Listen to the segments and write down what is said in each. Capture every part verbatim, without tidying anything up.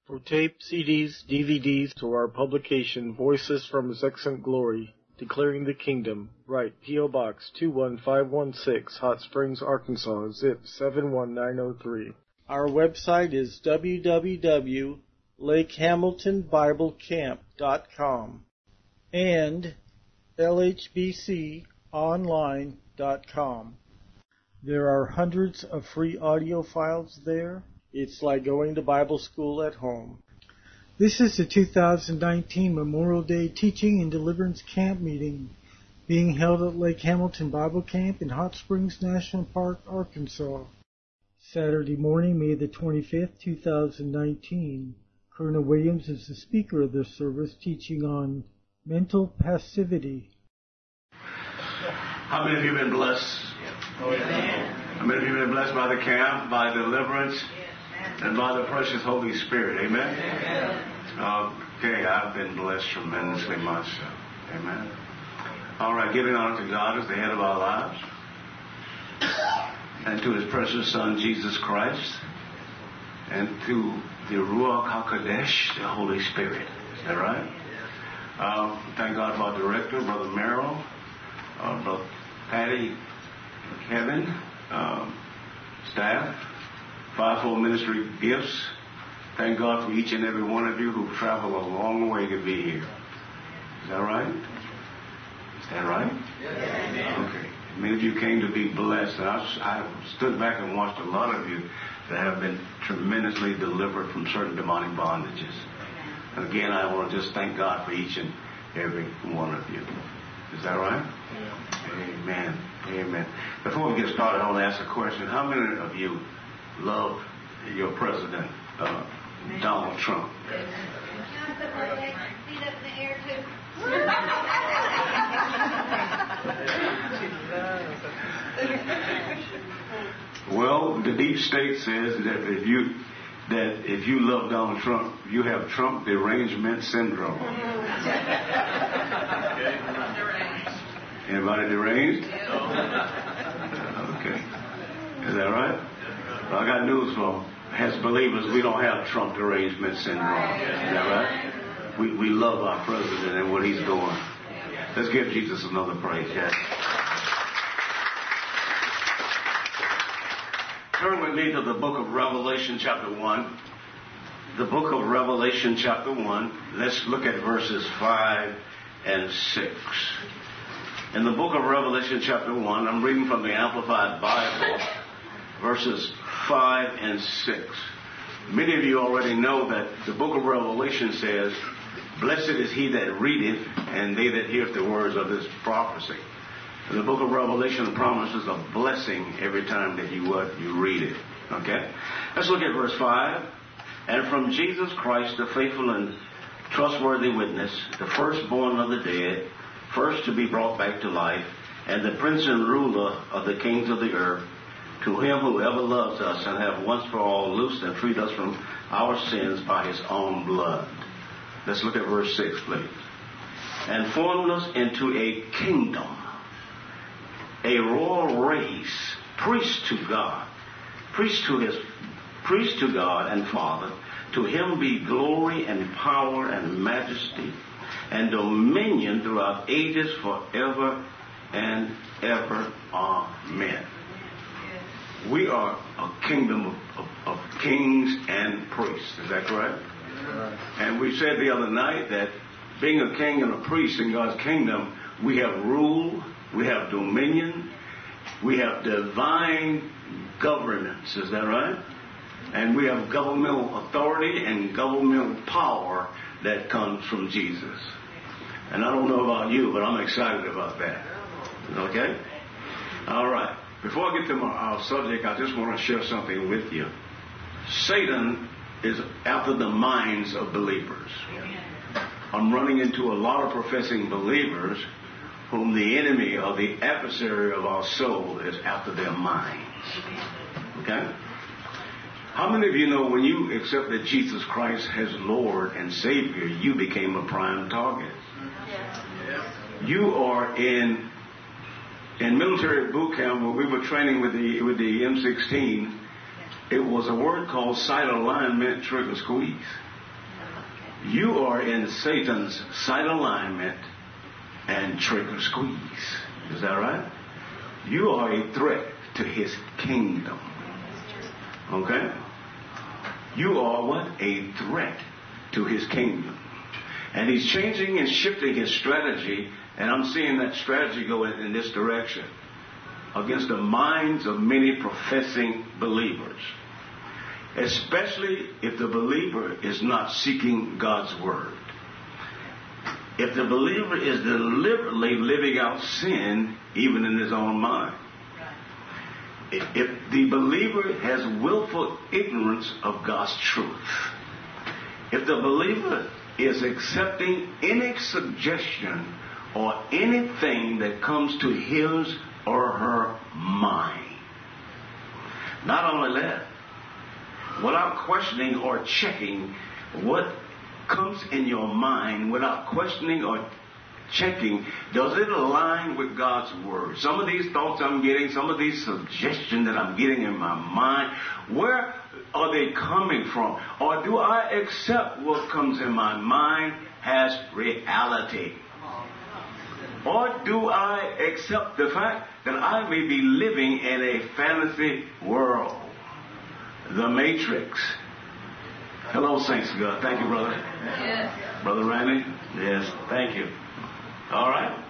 For tape, C Ds, D V Ds, to our publication, Voices from His Excellent Glory, Declaring the Kingdom, write P O. Box two one five one six, Hot Springs, Arkansas, zip seven one nine zero three. Our website is w w w dot lake hamilton bible camp dot com and l h b c online dot com. There are hundreds of free audio files there. It's like going to Bible school at home. This is the two thousand nineteen Memorial Day Teaching and Deliverance Camp meeting being held at Lake Hamilton Bible Camp in Hot Springs National Park, Arkansas. Saturday morning, May the twenty-fifth, two thousand nineteen. Colonel Williams is the speaker of this service, teaching on mental passivity. How many of you have been blessed? Oh, yeah. How many of you have been blessed by the camp, by deliverance, and by the precious Holy Spirit? Amen? Uh, okay, I've been blessed tremendously myself. Amen. All right, giving honor to God as the head of our lives, and to His precious Son, Jesus Christ, and to the Ruach HaKodesh, the Holy Spirit. Is that right? Uh, thank God for our director, Brother Merrill, uh, Brother Patty, Kevin, um, staff, fivefold ministry gifts. Thank God for each and every one of you who've traveled a long way to be here. Is that right? Is that right? Yes. Okay. Many of you came to be blessed. And I, I stood back and watched a lot of you that have been tremendously delivered from certain demonic bondages. And again, I want to just thank God for each and every one of you. Is that right? Yeah. Amen. Amen. Before we get started, I want to ask a question. How many of you love your president, uh, Donald Trump? Well, the deep state says that if you that if you love Donald Trump, you have Trump derangement syndrome. Anybody deranged? Okay. Is that right? Well, I got news for them. As believers, we don't have Trump derangement syndrome. Is that right? We we love our president and what he's doing. Let's give Jesus another praise. Yes. Turn with me to the book of Revelation chapter one. The book of Revelation chapter one. Let's look at verses five and six. In the book of Revelation chapter one, I'm reading from the Amplified Bible, verses five and six. Many of you already know that the book of Revelation says, "Blessed is he that readeth, and they that heareth the words of this prophecy." And the book of Revelation promises a blessing every time that you what you read it. Okay? Let's look at verse five. "And from Jesus Christ, the faithful and trustworthy witness, the firstborn of the dead, first to be brought back to life, and the prince and ruler of the kings of the earth, to him who ever loves us and have once for all loosed and freed us from our sins by his own blood." Let's look at verse six, please. "And formed us into a kingdom, a royal race, priests to God, priests to his, priests to God and Father. To him be glory and power and majesty and dominion throughout ages forever and ever. Amen." We are a kingdom of, of, of kings and priests. Is that correct? Right. And we said the other night that being a king and a priest in God's kingdom, we have rule, we have dominion, we have divine governance. Is that right? And we have governmental authority and governmental power that comes from Jesus. And I don't know about you, but I'm excited about that. Okay? All right. Before I get to my, our subject, I just want to share something with you. Satan is after the minds of believers. I'm running into a lot of professing believers whom the enemy or the adversary of our soul is after their minds. Okay? How many of you know when you accepted Jesus Christ as Lord and Savior, you became a prime target? You are in in military boot camp where we were training with the with the M sixteen. It was a word called sight alignment trigger squeeze. You are in Satan's sight alignment and trigger squeeze. Is that right? You are a threat to his kingdom. Okay? You are what? A threat to his kingdom. And he's changing and shifting his strategy, and I'm seeing that strategy go in, in this direction against the minds of many professing believers. Especially if the believer is not seeking God's word. If the believer is deliberately living out sin, even in his own mind. If, if the believer has willful ignorance of God's truth. If the believer is accepting any suggestion or anything that comes to his or her mind. Not only that, without questioning or checking what comes in your mind, without questioning or checking, does it align with God's word? Some of these thoughts I'm getting, some of these suggestions that I'm getting in my mind, where are they coming from? Or do I accept what comes in my mind as reality? Or do I accept the fact that I may be living in a fantasy world? The Matrix. Hello, saints of God. Thank you, brother. Yes. Brother Randy? Yes, thank you. All right.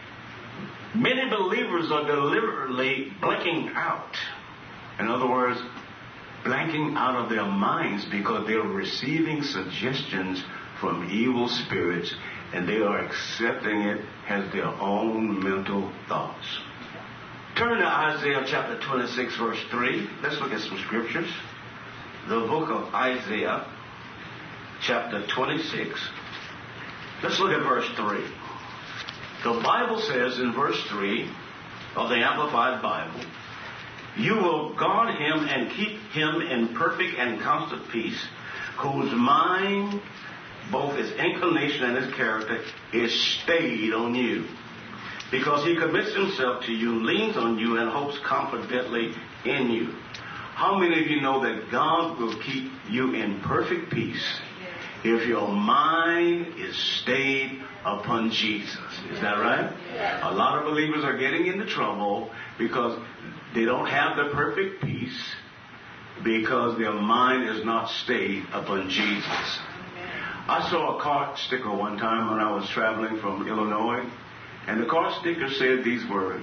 Many believers are deliberately blanking out. In other words, blanking out of their minds because they're receiving suggestions from evil spirits and they are accepting it as their own mental thoughts. Turn to Isaiah chapter twenty-six, verse three. Let's look at some scriptures. The book of Isaiah, chapter twenty-six. Let's look at verse three. The Bible says in verse three of the Amplified Bible, you will guard him and keep him in perfect and constant peace, whose mind, both his inclination and his character, is stayed on you. Because he commits himself to you, leans on you, and hopes confidently in you. How many of you know that God will keep you in perfect peace if your mind is stayed upon Jesus? Is that right? A lot of believers are getting into trouble because they don't have the perfect peace because their mind is not stayed upon Jesus. I saw a car sticker one time when I was traveling from Illinois, and the car sticker said these words: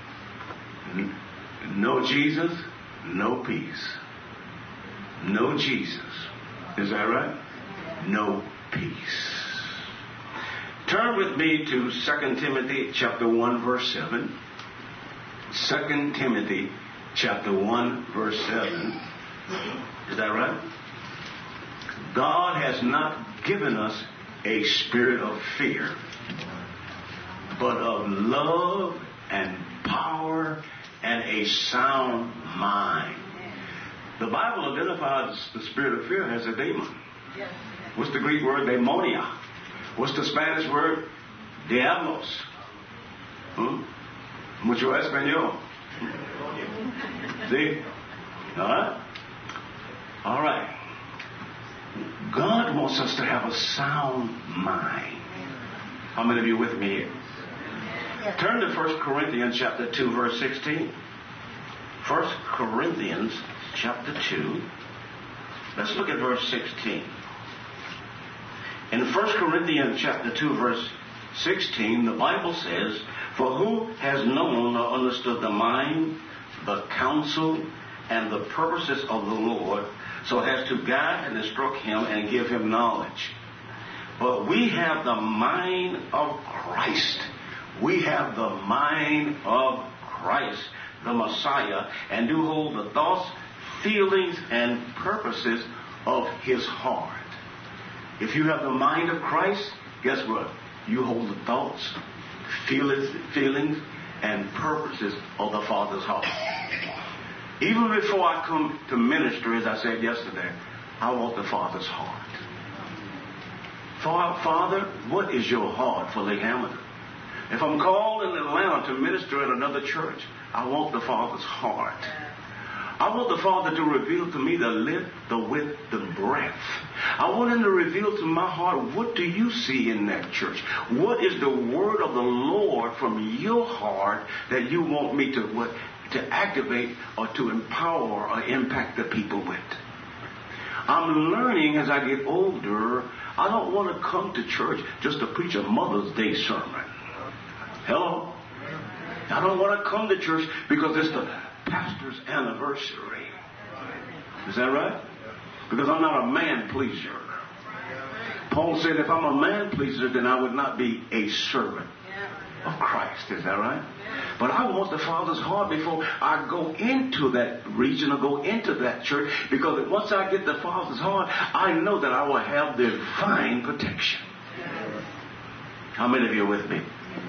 no Jesus, no peace. No Jesus. Is that right? No peace. Turn with me to Second Timothy chapter one, verse seven. Second Timothy chapter one, verse seven. Is that right? God has not given us a spirit of fear, but of love and power and a sound mind. The Bible identifies the spirit of fear as a demon. What's the Greek word? Demonia. What's the Spanish word? Diablos. Hmm? Mucho español. See? All right? All right. God wants us to have a sound mind. How many of you with me here? Turn to First Corinthians chapter two, verse sixteen. First Corinthians chapter two. Let's look at verse sixteen. In First Corinthians chapter two, verse sixteen, the Bible says, for who has known or understood the mind, the counsel, and the purposes of the Lord, so as to guide and instruct him and give him knowledge. But we have the mind of Christ. We have the mind of Christ, the Messiah, and do hold the thoughts, feelings, and purposes of his heart. If you have the mind of Christ, guess what? You hold the thoughts, feelings, feelings, and purposes of the Father's heart. Even before I come to ministry, as I said yesterday, I want the Father's heart. Father, what is your heart for Lake Hamilton? If I'm called in Atlanta to minister at another church, I want the Father's heart. I want the Father to reveal to me the length, the width, the breadth. I want Him to reveal to my heart, what do you see in that church? What is the word of the Lord from your heart that you want me to what, to activate or to empower or impact the people with? I'm learning as I get older, I don't want to come to church just to preach a Mother's Day sermon. Hello? I don't want to come to church because it's the pastor's anniversary. Is that right? Because I'm not a man pleaser. Paul said if I'm a man pleaser, then I would not be a servant of Christ. Is that right? But I want the Father's heart before I go into that region or go into that church, because once I get the Father's heart, I know that I will have divine protection. How many of you are with me?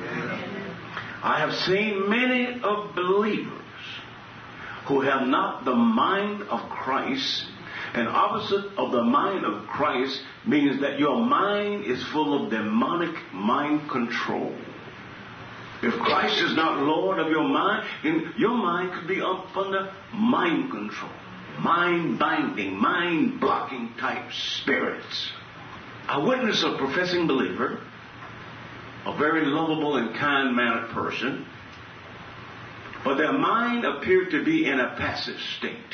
I have seen many of believers who have not the mind of Christ. And opposite of the mind of Christ means that your mind is full of demonic mind control. If Christ is not Lord of your mind, then your mind could be up under mind control, mind binding, mind blocking type spirits. I witnessed a professing believer, a very lovable and kind-mannered person, but their mind appeared to be in a passive state.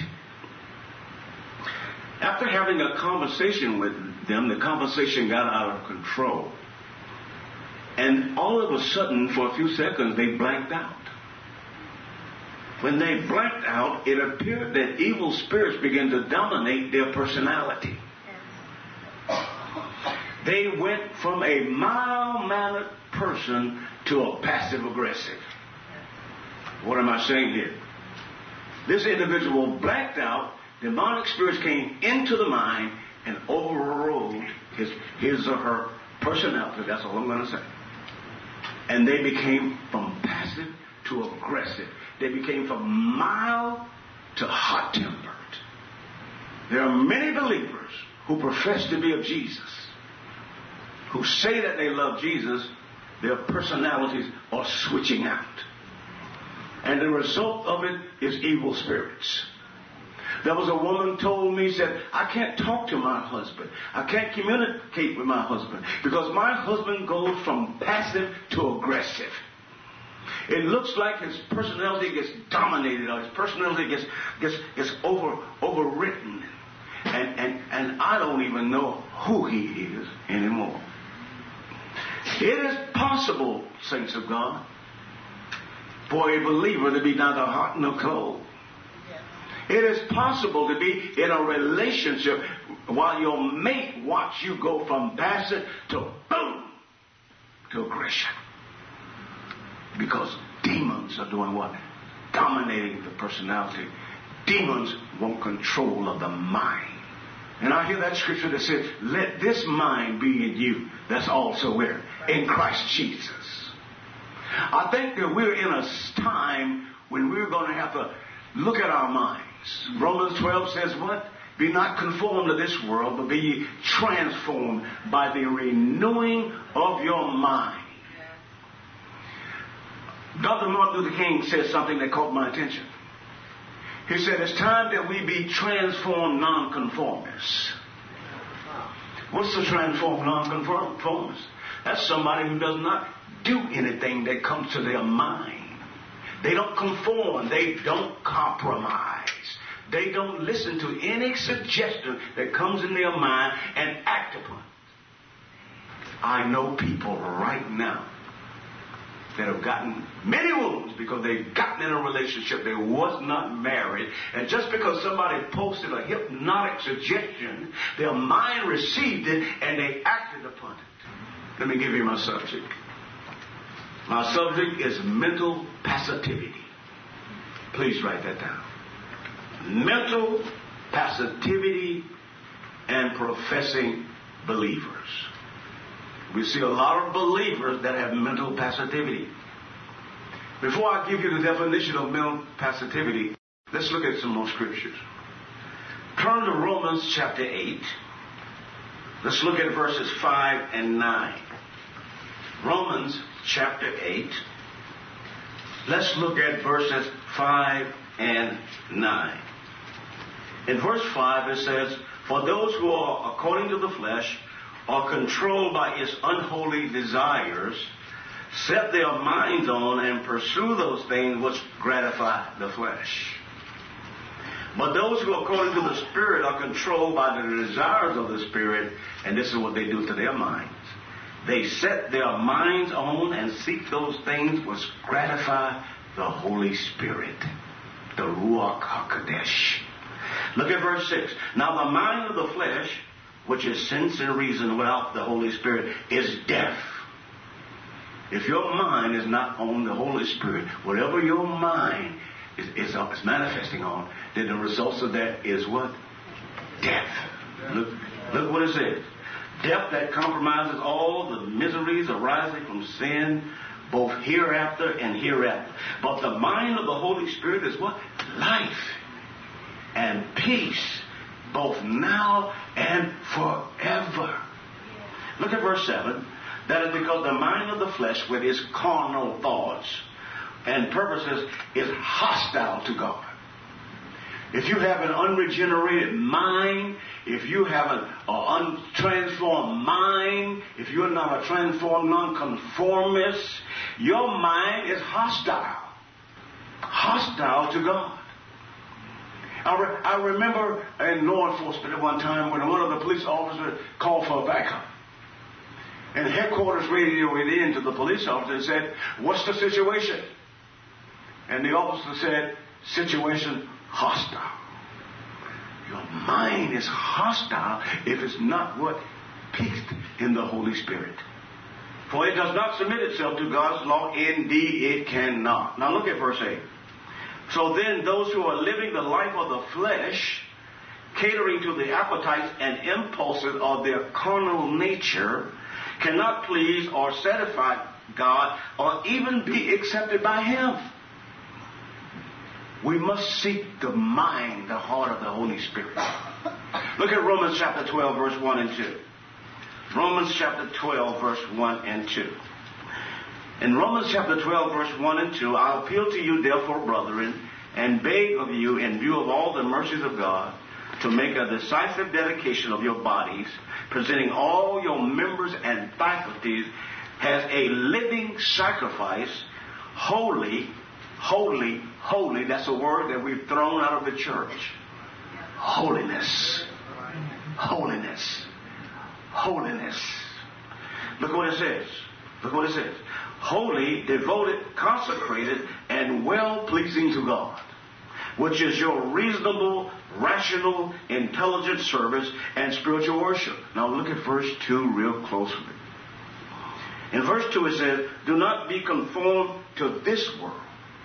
After having a conversation with them, the conversation got out of control. And all of a sudden, for a few seconds, they blanked out. When they blanked out, it appeared that evil spirits began to dominate their personality. They went from a mild-mannered person to a passive-aggressive. What am I saying here? This individual blanked out. Demonic spirits came into the mind and overrode his, his or her personality. That's all I'm going to say. And they became from passive to aggressive. They became from mild to hot-tempered. There are many believers who profess to be of Jesus, who say that they love Jesus. Their personalities are switching out. And the result of it is evil spirits. There was a woman told me, said, I can't talk to my husband. I can't communicate with my husband because my husband goes from passive to aggressive. It looks like his personality gets dominated or his personality gets gets, gets over overwritten. And, and, and I don't even know who he is anymore. It is possible, saints of God, for a believer to be neither hot nor cold. It is possible to be in a relationship while your mate watch you go from passive to boom to aggression. Because demons are doing what? Dominating the personality. Demons want control of the mind. And I hear that scripture that says, let this mind be in you. That's also where? In Christ Jesus. I think that we're in a time when we're going to have to look at our minds. Romans twelve says what? Be not conformed to this world, but be ye transformed by the renewing of your mind. Doctor Martin Luther King said something that caught my attention. He said, it's time that we be transformed nonconformists. What's the transformed nonconformist? That's somebody who does not do anything that comes to their mind. They don't conform. They don't compromise. They don't listen to any suggestion that comes in their mind and act upon it. I know people right now that have gotten many wounds because they've gotten in a relationship. They was not married. And just because somebody posted a hypnotic suggestion, their mind received it and they acted upon it. Let me give you my subject. My subject is mental passivity. Please write that down. Mental passivity and professing believers. We see a lot of believers that have mental passivity. Before I give you the definition of mental passivity, let's look at some more scriptures. Turn to Romans chapter eight. Let's look at verses five and nine. Romans chapter eight. Let's look at verses five and nine. In verse five it says, for those who are according to the flesh are controlled by its unholy desires, set their minds on and pursue those things which gratify the flesh. But those who according to the Spirit are controlled by the desires of the Spirit, and this is what they do to their minds. They set their minds on and seek those things which gratify the Holy Spirit, the Ruach HaKodesh. Look at verse six. Now the mind of the flesh, which is sense and reason without the Holy Spirit, is death. If your mind is not on the Holy Spirit, whatever your mind is, is, is manifesting on, then the results of that is what? Death. Look, look what it says. Death that compromises all the miseries arising from sin, both hereafter and hereafter. But the mind of the Holy Spirit is what? Life and peace, both now and forever. Look at verse seven. That is because the mind of the flesh with its carnal thoughts and purposes is hostile to God. If you have an unregenerated mind, if you have an uh, untransformed mind, if you're not a transformed nonconformist, your mind is hostile. Hostile to God. I, re- I remember in law enforcement at one time when one of the police officers called for a backup. And headquarters radioed in to the police officer and said, what's the situation? And the officer said, situation hostile. Your mind is hostile if it's not what? Peaced in the Holy Spirit. For it does not submit itself to God's law. Indeed, it cannot. Now look at verse eight. So then those who are living the life of the flesh, catering to the appetites and impulses of their carnal nature, cannot please or satisfy God or even be accepted by Him. We must seek the mind, the heart of the Holy Spirit. Look at Romans chapter twelve, verse one and two. Romans chapter twelve, verse one and two. In Romans chapter twelve, verse one and two, I appeal to you, therefore, brethren, and beg of you, in view of all the mercies of God, to make a decisive dedication of your bodies, presenting all your members and faculties as a living sacrifice, holy, holy, holy. That's a word that we've thrown out of the church. Holiness. Holiness. Holiness. Look what it says. Look what it says. Holy, devoted, consecrated, and well-pleasing to God, which is your reasonable, rational, intelligent service and spiritual worship. Now look at verse two real closely. In verse two it says, do not be conformed to this world,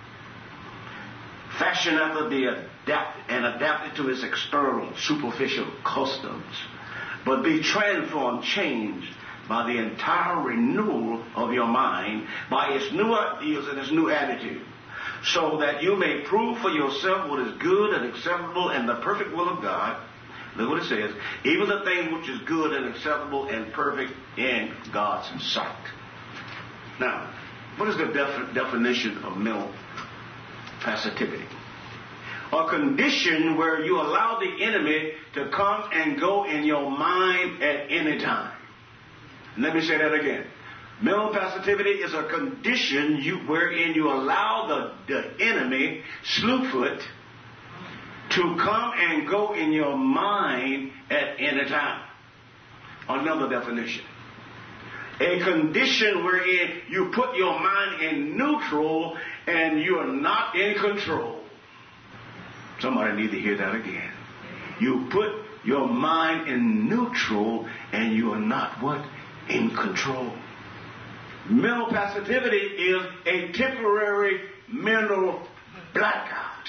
fashioned after the adapt and adapted to its external, superficial customs, but be transformed, changed by the entire renewal of your mind, by its new ideas and its new attitude, so that you may prove for yourself what is good and acceptable and the perfect will of God. Look what it says. Even the thing which is good and acceptable and perfect in God's sight. Now, what is the def- definition of mental passivity? A condition where you allow the enemy to come and go in your mind at any time. Let me say that again. Mental passivity is a condition you, wherein you allow the, the enemy, Slewfoot, to come and go in your mind at any time. Another definition. A condition wherein you put your mind in neutral and you are not in control. Somebody need to hear that again. You put your mind in neutral and you are not what? In control. Mental passivity is a temporary mental blackout.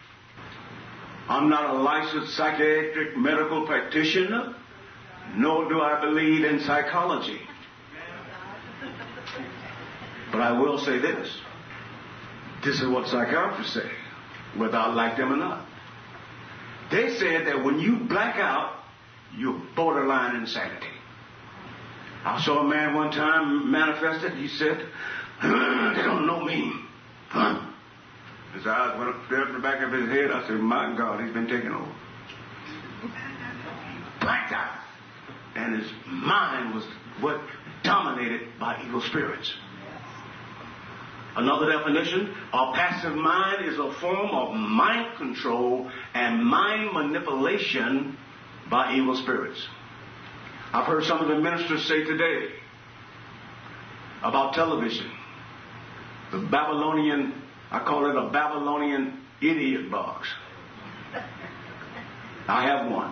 I'm not a licensed psychiatric medical practitioner, nor do I believe in psychology. But I will say this. This is what psychiatrists say, whether I like them or not. They said that when you black out, you're borderline insanity. I saw a man one time manifested. He said, they don't know me. Huh? His eyes went up there to the back of his head. I said, my God, he's been taken over. blanked out. And his mind was what dominated by evil spirits. Another definition, a passive mind is a form of mind control and mind manipulation by evil spirits. I've heard some of the ministers say today about television, the Babylonian, I call it a Babylonian idiot box. I have one.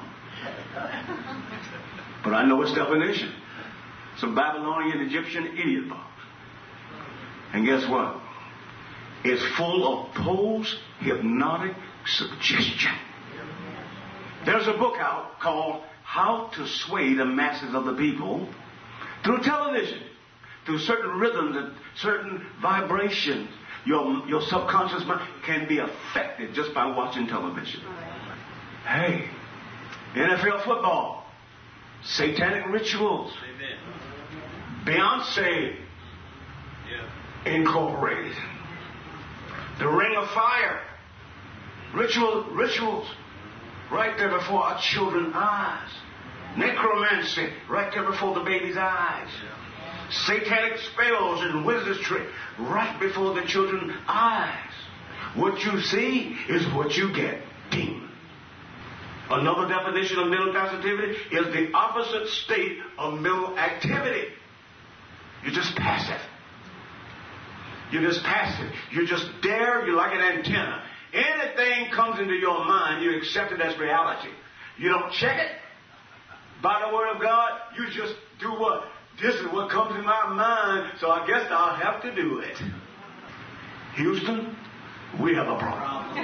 But I know its definition. It's a Babylonian Egyptian idiot box. And guess what? It's full of post-hypnotic suggestion. There's a book out called How to Sway the Masses of the People through television, through certain rhythms and certain vibrations. Your, your subconscious mind can be affected just by watching television. Hey, N F L football, satanic rituals, Amen. Beyonce yeah. Incorporated, the Ring of Fire, ritual, rituals right there before our children's eyes, necromancy right there before the baby's eyes, yeah. Satanic spells and wizardry right before the children's eyes. What you see is what you get. Demon. Another definition of mental passivity is the opposite state of mental activity. You're just passive. You're just passive. You're just there. You're like an antenna. Anything comes into your mind, you accept it as reality. You don't check it by the Word of God. You just do what? This is what comes in my mind, so I guess I'll have to do it. Houston, we have a problem.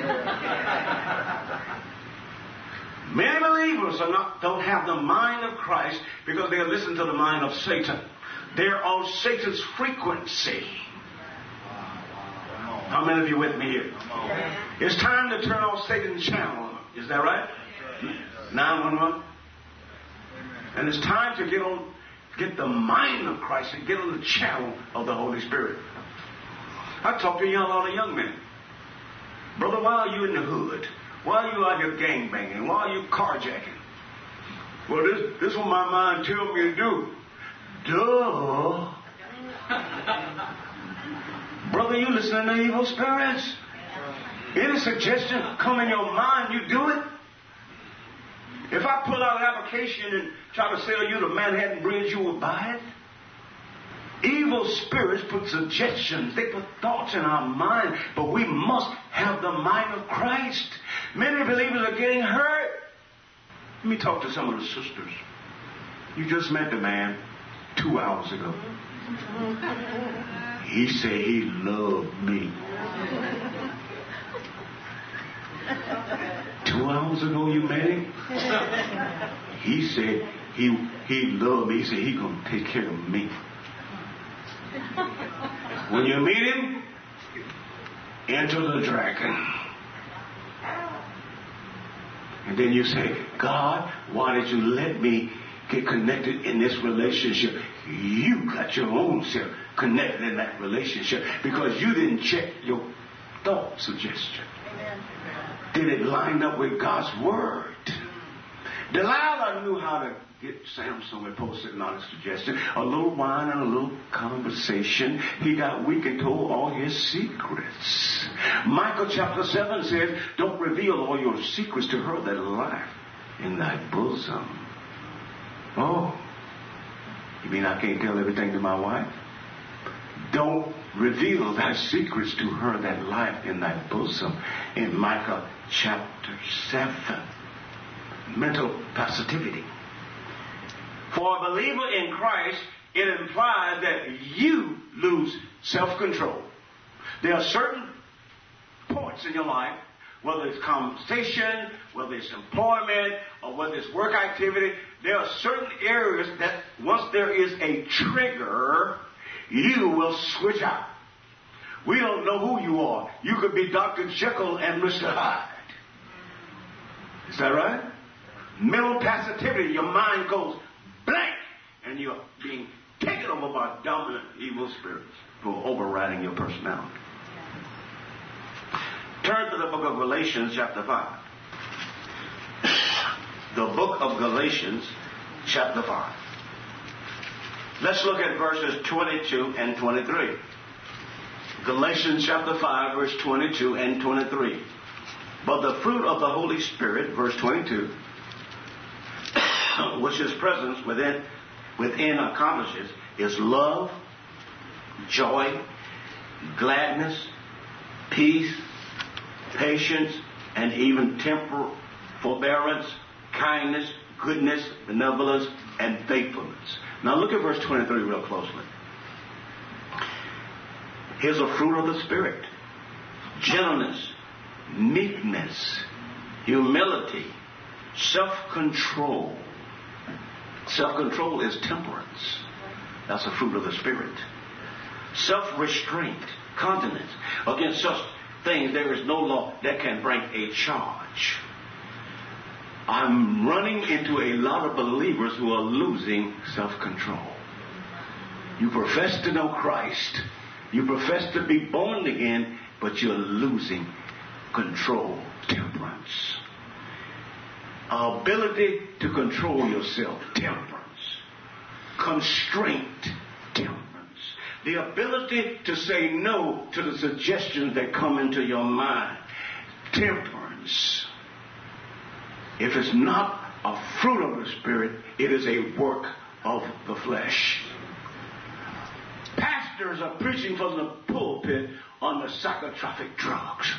Many believers are not, don't have the mind of Christ because they listen to the mind of Satan. They're on Satan's frequency. How many of you with me here? It's time to turn off Satan's channel. Is that right? nine one one. And it's time to get on, get the mind of Christ and get on the channel of the Holy Spirit. I talk to a lot of young men. Brother, why are you in the hood? Why are you out here gangbanging? Why are you carjacking? Well, this, this is what my mind tells me to do. Duh. Brother, you listening to evil spirits. Any suggestion come in your mind, you do it. If I pull out an application and try to sell you the Manhattan Bridge, you will buy it. Evil spirits put suggestions, they put thoughts in our mind, but we must have the mind of Christ. Many believers are getting hurt. Let me talk to some of the sisters. You just met the man two hours ago. He said he loved me. Two hours ago you met him? He said he he loved me. He said he gonna take care of me. When you meet him, enter the dragon. And then you say, God, why did you let me get connected in this relationship? You got your own self connected in that relationship because you didn't check your thought suggestion. Amen. Did it line up with God's word? Delilah knew how to get Samson with post-hypnotic suggestion. A little wine and a little conversation. He got weak and told all his secrets. Michael chapter seven says, don't reveal all your secrets to her that lieth in thy bosom. Oh, you mean I can't tell everything to my wife? Don't reveal thy secrets to her that lieth in thy bosom. In Micah chapter seven. Mental passivity. For a believer in Christ, it implies that you lose self-control. There are certain points in your life, whether it's conversation, whether it's employment, or whether it's work activity, there are certain areas that once there is a trigger, you will switch out. We don't know who you are. You could be Doctor Jekyll and Mister Hyde. Is that right? Mental passivity, your mind goes blank, and you're being taken over by dominant evil spirits who are overriding your personality. Turn to the book of Galatians chapter five. the book of Galatians, chapter five. Let's look at verses twenty-two and twenty-three. Galatians chapter five, verse twenty-two and twenty-three. But the fruit of the Holy Spirit, verse twenty-two, which His presence within, within accomplishes, is love, joy, gladness, peace, patience, and even temper, forbearance, kindness, goodness, benevolence, and faithfulness. Now look at verse twenty-three real closely. Here's a fruit of the Spirit: gentleness, meekness, humility, self-control. Self-control is temperance. That's a fruit of the Spirit. Self-restraint, continence. Against such things there is no law that can bring a charge. I'm running into a lot of believers who are losing self-control. You profess to know Christ. You profess to be born again, but you're losing control, temperance. Ability to control yourself, temperance. Constraint, temperance. The ability to say no to the suggestions that come into your mind, temperance. If it's not a fruit of the Spirit, it is a work of the flesh. Pastors are preaching from the pulpit on the psychotropic drugs.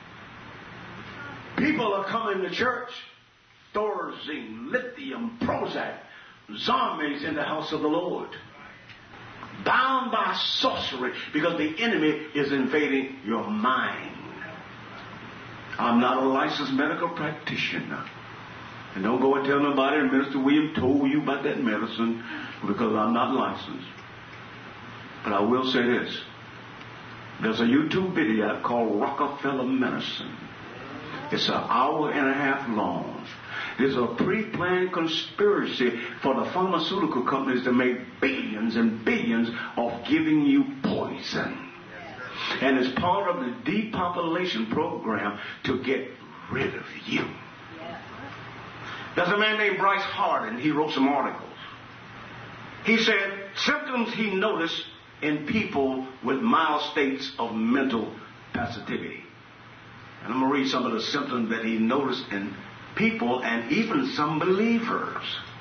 People are coming to church, Thorazine, lithium, Prozac, zombies in the house of the Lord. Bound by sorcery because the enemy is invading your mind. I'm not a licensed medical practitioner. And don't go and tell nobody that Minister William told you about that medicine, because I'm not licensed. But I will say this. There's a YouTube video called Rockefeller Medicine. It's an hour and a half long. There's a pre-planned conspiracy for the pharmaceutical companies to make billions and billions of giving you poison. And it's part of the depopulation program to get rid of you. There's a man named Bryce Hardin. He wrote some articles. He said symptoms he noticed in people with mild states of mental passivity. And I'm going to read some of the symptoms that he noticed in people and even some believers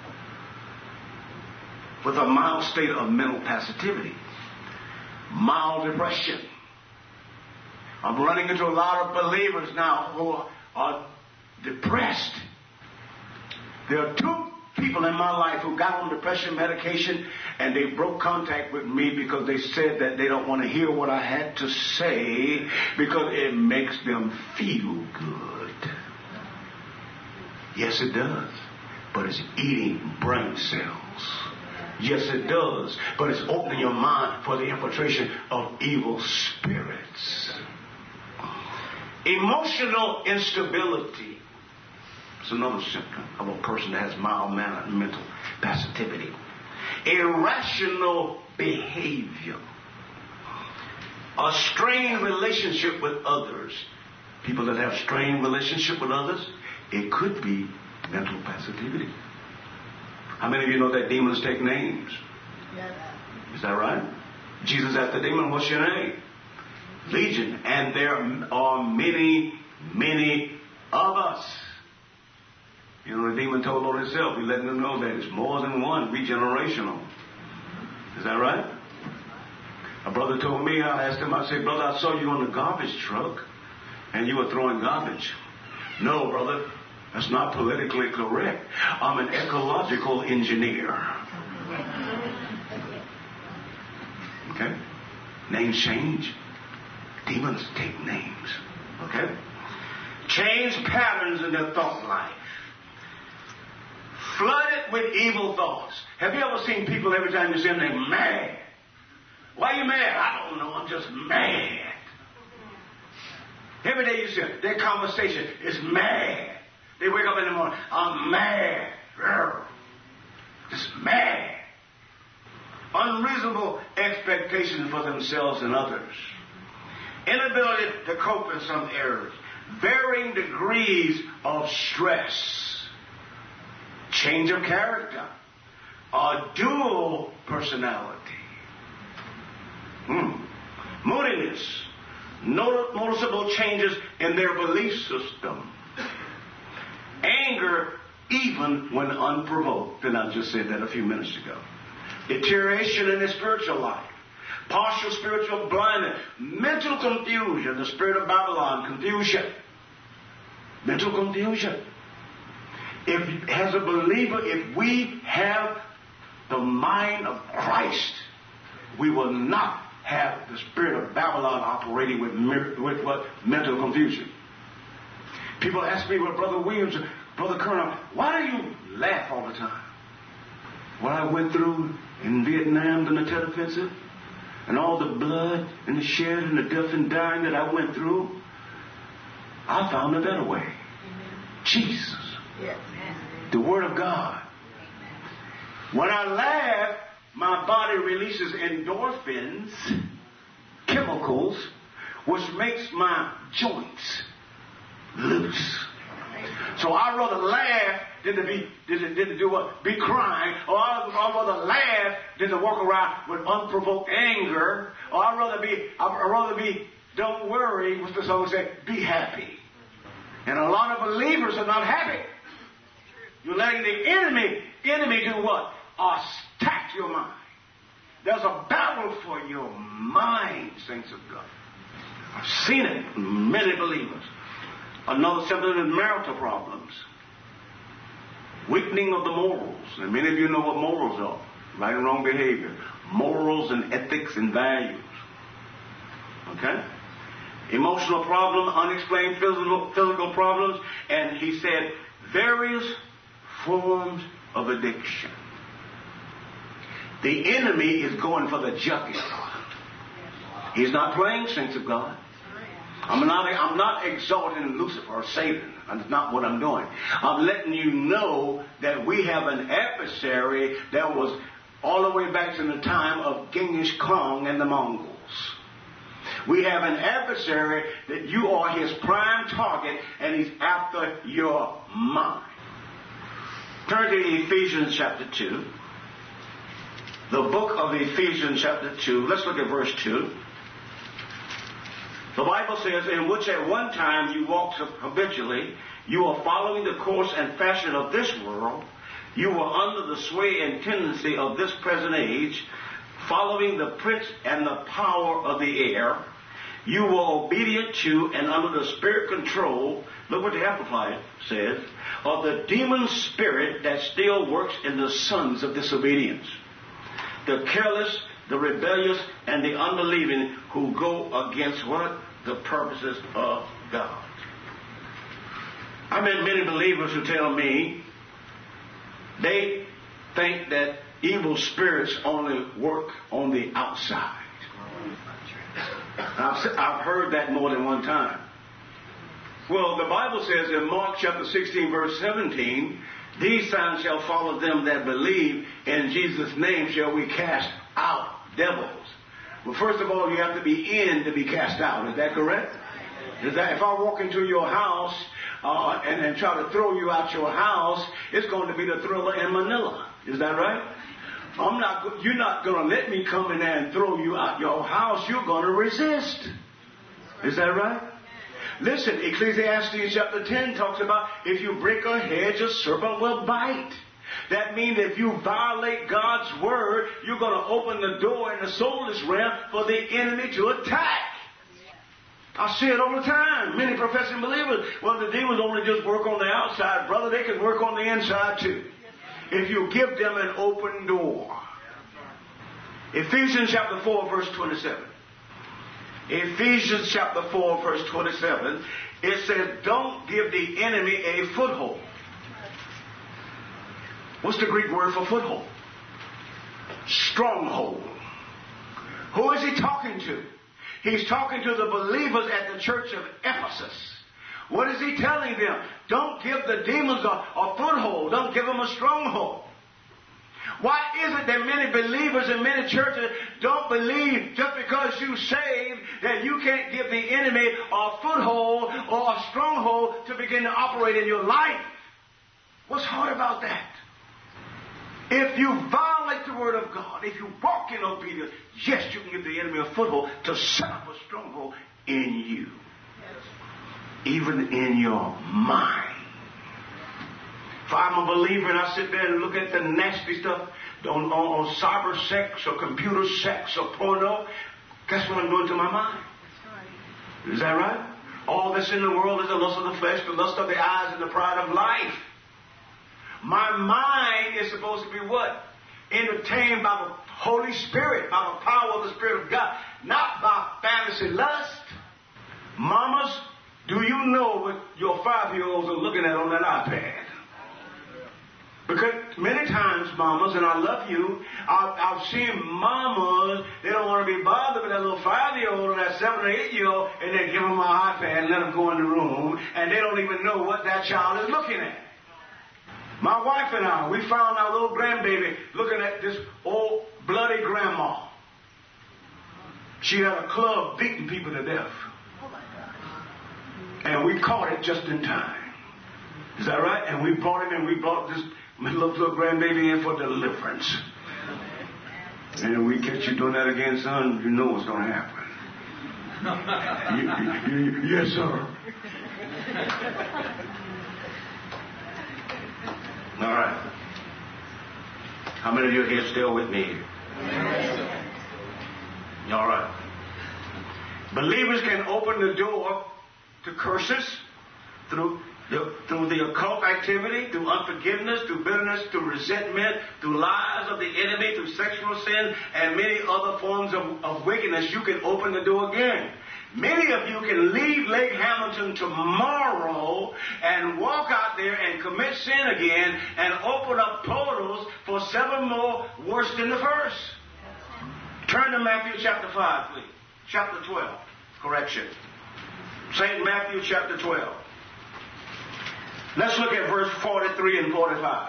with a mild state of mental passivity. Mild depression. I'm running into a lot of believers now who are depressed. There are two people in my life who got on depression medication and they broke contact with me because they said that they don't want to hear what I had to say because it makes them feel good. Yes, it does. But it's eating brain cells. Yes, it does. But it's opening your mind for the infiltration of evil spirits. Emotional instability. It's another symptom of a person that has mild manner mental passivity. Irrational behavior. A strained relationship with others. People that have strained relationship with others, it could be mental passivity. How many of you know that demons take names? Yes. Is that right? Jesus asked the demon, what's your name? Legion. And there are many, many of us. You know, the demon told Lord himself, he's letting them know that it's more than one, regenerational. Is that right? A brother told me, I asked him, I said, brother, I saw you on the garbage truck and you were throwing garbage. No, brother, that's not politically correct. I'm an ecological engineer. Okay? Names change. Demons take names. Okay? Change patterns in their thought life. Flooded with evil thoughts. Have you ever seen people every time you see them, they're mad? Why are you mad? I don't know. I'm just mad. Every day you see them, their conversation is mad. They wake up in the morning, I'm mad. Just mad. Unreasonable expectations for themselves and others. Inability to cope in some areas. Varying degrees of stress. change of character, a dual personality, hmm. moodiness, noticeable changes in their belief system, anger even when unprovoked, and I just said that a few minutes ago, deterioration in their spiritual life, partial spiritual blindness, mental confusion, the spirit of Babylon, confusion, mental confusion. If, as a believer, if we have the mind of Christ, we will not have the spirit of Babylon operating with, with what? Mental confusion. People ask me, well, Brother Williams, Brother Colonel, why do you laugh all the time? What I went through in Vietnam during the Tet Offensive, and all the blood and the shed and the death and dying that I went through, I found a better way. Amen. Jesus. Yes. The Word of God. When I laugh, my body releases endorphins, chemicals, which makes my joints loose. So I'd rather laugh than to be than to, than to do what? Be crying. Or I'd, I'd rather laugh than to walk around with unprovoked anger. Or I'd rather be I'd rather be don't worry, what's the song say? Be happy. And a lot of believers are not happy. You're letting the enemy enemy do what? Attack your mind. There's a battle for your mind, saints of God. I've seen it in many believers. Another symptom is marital problems. Weakening of the morals. And many of you know what morals are. Right and wrong behavior. Morals and ethics and values. Okay? Emotional problem, unexplained physical, physical problems. And he said, various forms of addiction. The enemy is going for the jugular. He's not playing, saints of God. I'm not, I'm not exalting Lucifer or Satan. That's not what I'm doing. I'm letting you know that we have an adversary that was all the way back to the time of Genghis Khan and the Mongols. We have an adversary that you are his prime target, and he's after your mind. Turn to Ephesians chapter two. The book of Ephesians chapter two. Let's look at verse two. The Bible says, in which at one time you walked habitually, you are following the course and fashion of this world, you were under the sway and tendency of this present age, following the prince and the power of the air, you were obedient to and under the spirit control, look what the Amplified says, of the demon spirit that still works in the sons of disobedience. The careless, the rebellious, and the unbelieving who go against what? The purposes of God. I met many believers who tell me they think that evil spirits only work on the outside. I've, I've heard that more than one time. Well, the Bible says in Mark chapter sixteen, verse seventeen, these signs shall follow them that believe, in Jesus' name shall we cast out devils. Well, first of all, you have to be in to be cast out. Is that correct? Is that if I walk into your house uh, and, and try to throw you out your house, it's going to be the Thriller in Manila. Is that right? I'm not. You're not going to let me come in there and throw you out your house. You're going to resist. Is that right? Listen, Ecclesiastes chapter ten talks about if you break a hedge, a serpent will bite. That means if you violate God's word, you're going to open the door in the soulless realm for the enemy to attack. I see it all the time. Many professing believers, well, the demons only just work on the outside. Brother, they can work on the inside too. If you give them an open door. Ephesians chapter four, verse twenty-seven. Ephesians chapter four, verse twenty-seven. It says, don't give the enemy a foothold. What's the Greek word for foothold? Stronghold. Who is he talking to? He's talking to the believers at the church of Ephesus. What is he telling them? Don't give the demons a, a foothold. Don't give them a stronghold. Why is it that many believers in many churches don't believe just because you saved that you can't give the enemy a foothold or a stronghold to begin to operate in your life? What's hard about that? If you violate the word of God, if you walk in obedience, yes, you can give the enemy a foothold to set up a stronghold in you. Even in your mind. If I'm a believer and I sit there and look at the nasty stuff on, on, on cyber sex or computer sex or porno, guess what I'm doing to my mind? Is that right? All that's in the world is the lust of the flesh, the lust of the eyes, and the pride of life. My mind is supposed to be what? Entertained by the Holy Spirit, by the power of the Spirit of God, not by fantasy lust. Mamas, do you know what your five-year-olds are looking at on that iPad? Because many times, mamas, and I love you, I've, I've seen mamas, they don't want to be bothered with that little five-year-old or that seven or eight-year-old, and they give them an iPad and let them go in the room, and they don't even know what that child is looking at. My wife and I, we found our little grandbaby looking at this old bloody grandma. She had a club beating people to death. And we caught it just in time. Is that right? And we brought him and we brought this little, little grandbaby in for deliverance. And we catch you doing that again, son, you know what's going to happen. you, you, you, yes, sir. All right. How many of you here still with me? All right. Believers can open the door to curses through the, through the occult activity, through unforgiveness, through bitterness, through resentment, through lies of the enemy, through sexual sin, and many other forms of, of wickedness. You can open the door again. Many of you can leave Lake Hamilton tomorrow and walk out there and commit sin again and open up portals for seven more worse than the first. Turn to Matthew chapter five, please. Chapter twelve. Correction. Saint Matthew chapter twelve. Let's look at verse forty-three and forty-five.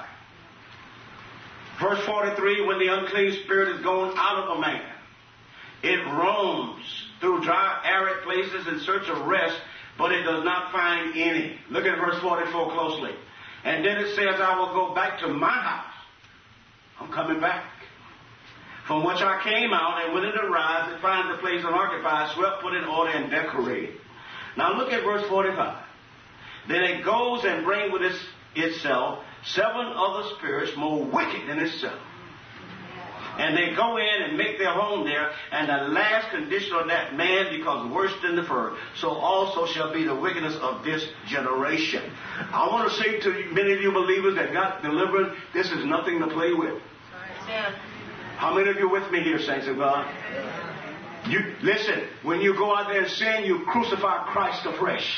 Verse forty-three, when the unclean spirit is gone out of a man, it roams through dry, arid places in search of rest, but it does not find any. Look at verse forty-four closely. And then it says, I will go back to my house. I'm coming back. From which I came out, and when it arrives, it finds the place unoccupied, swept, put in order, and decorated. Now look at verse forty-five. Then it goes and brings with its, itself seven other spirits more wicked than itself. And they go in and make their home there, and the last condition of that man becomes worse than the first. So also shall be the wickedness of this generation. I want to say to you, many of you believers that got delivered, this is nothing to play with. Amen. How many of you with me here, saints of God? You listen, when you go out there and sin, you crucify Christ afresh.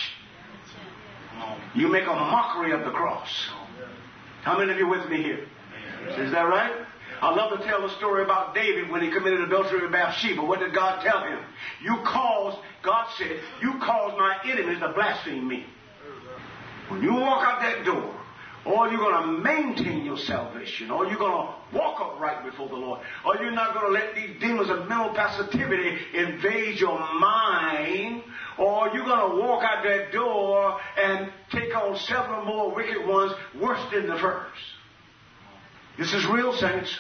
You make a mockery of the cross. How many of you with me here? Is that right? I love to tell the story about David when he committed adultery with Bathsheba. What did God tell him? You caused, God said, you caused my enemies to blaspheme me. When you walk out that door, or you're going to maintain your salvation, or you're going to walk upright before the Lord, or you're not going to let these demons of mental passivity invade your mind, or you're going to walk out that door and take on several more wicked ones worse than the first. This is real, saints.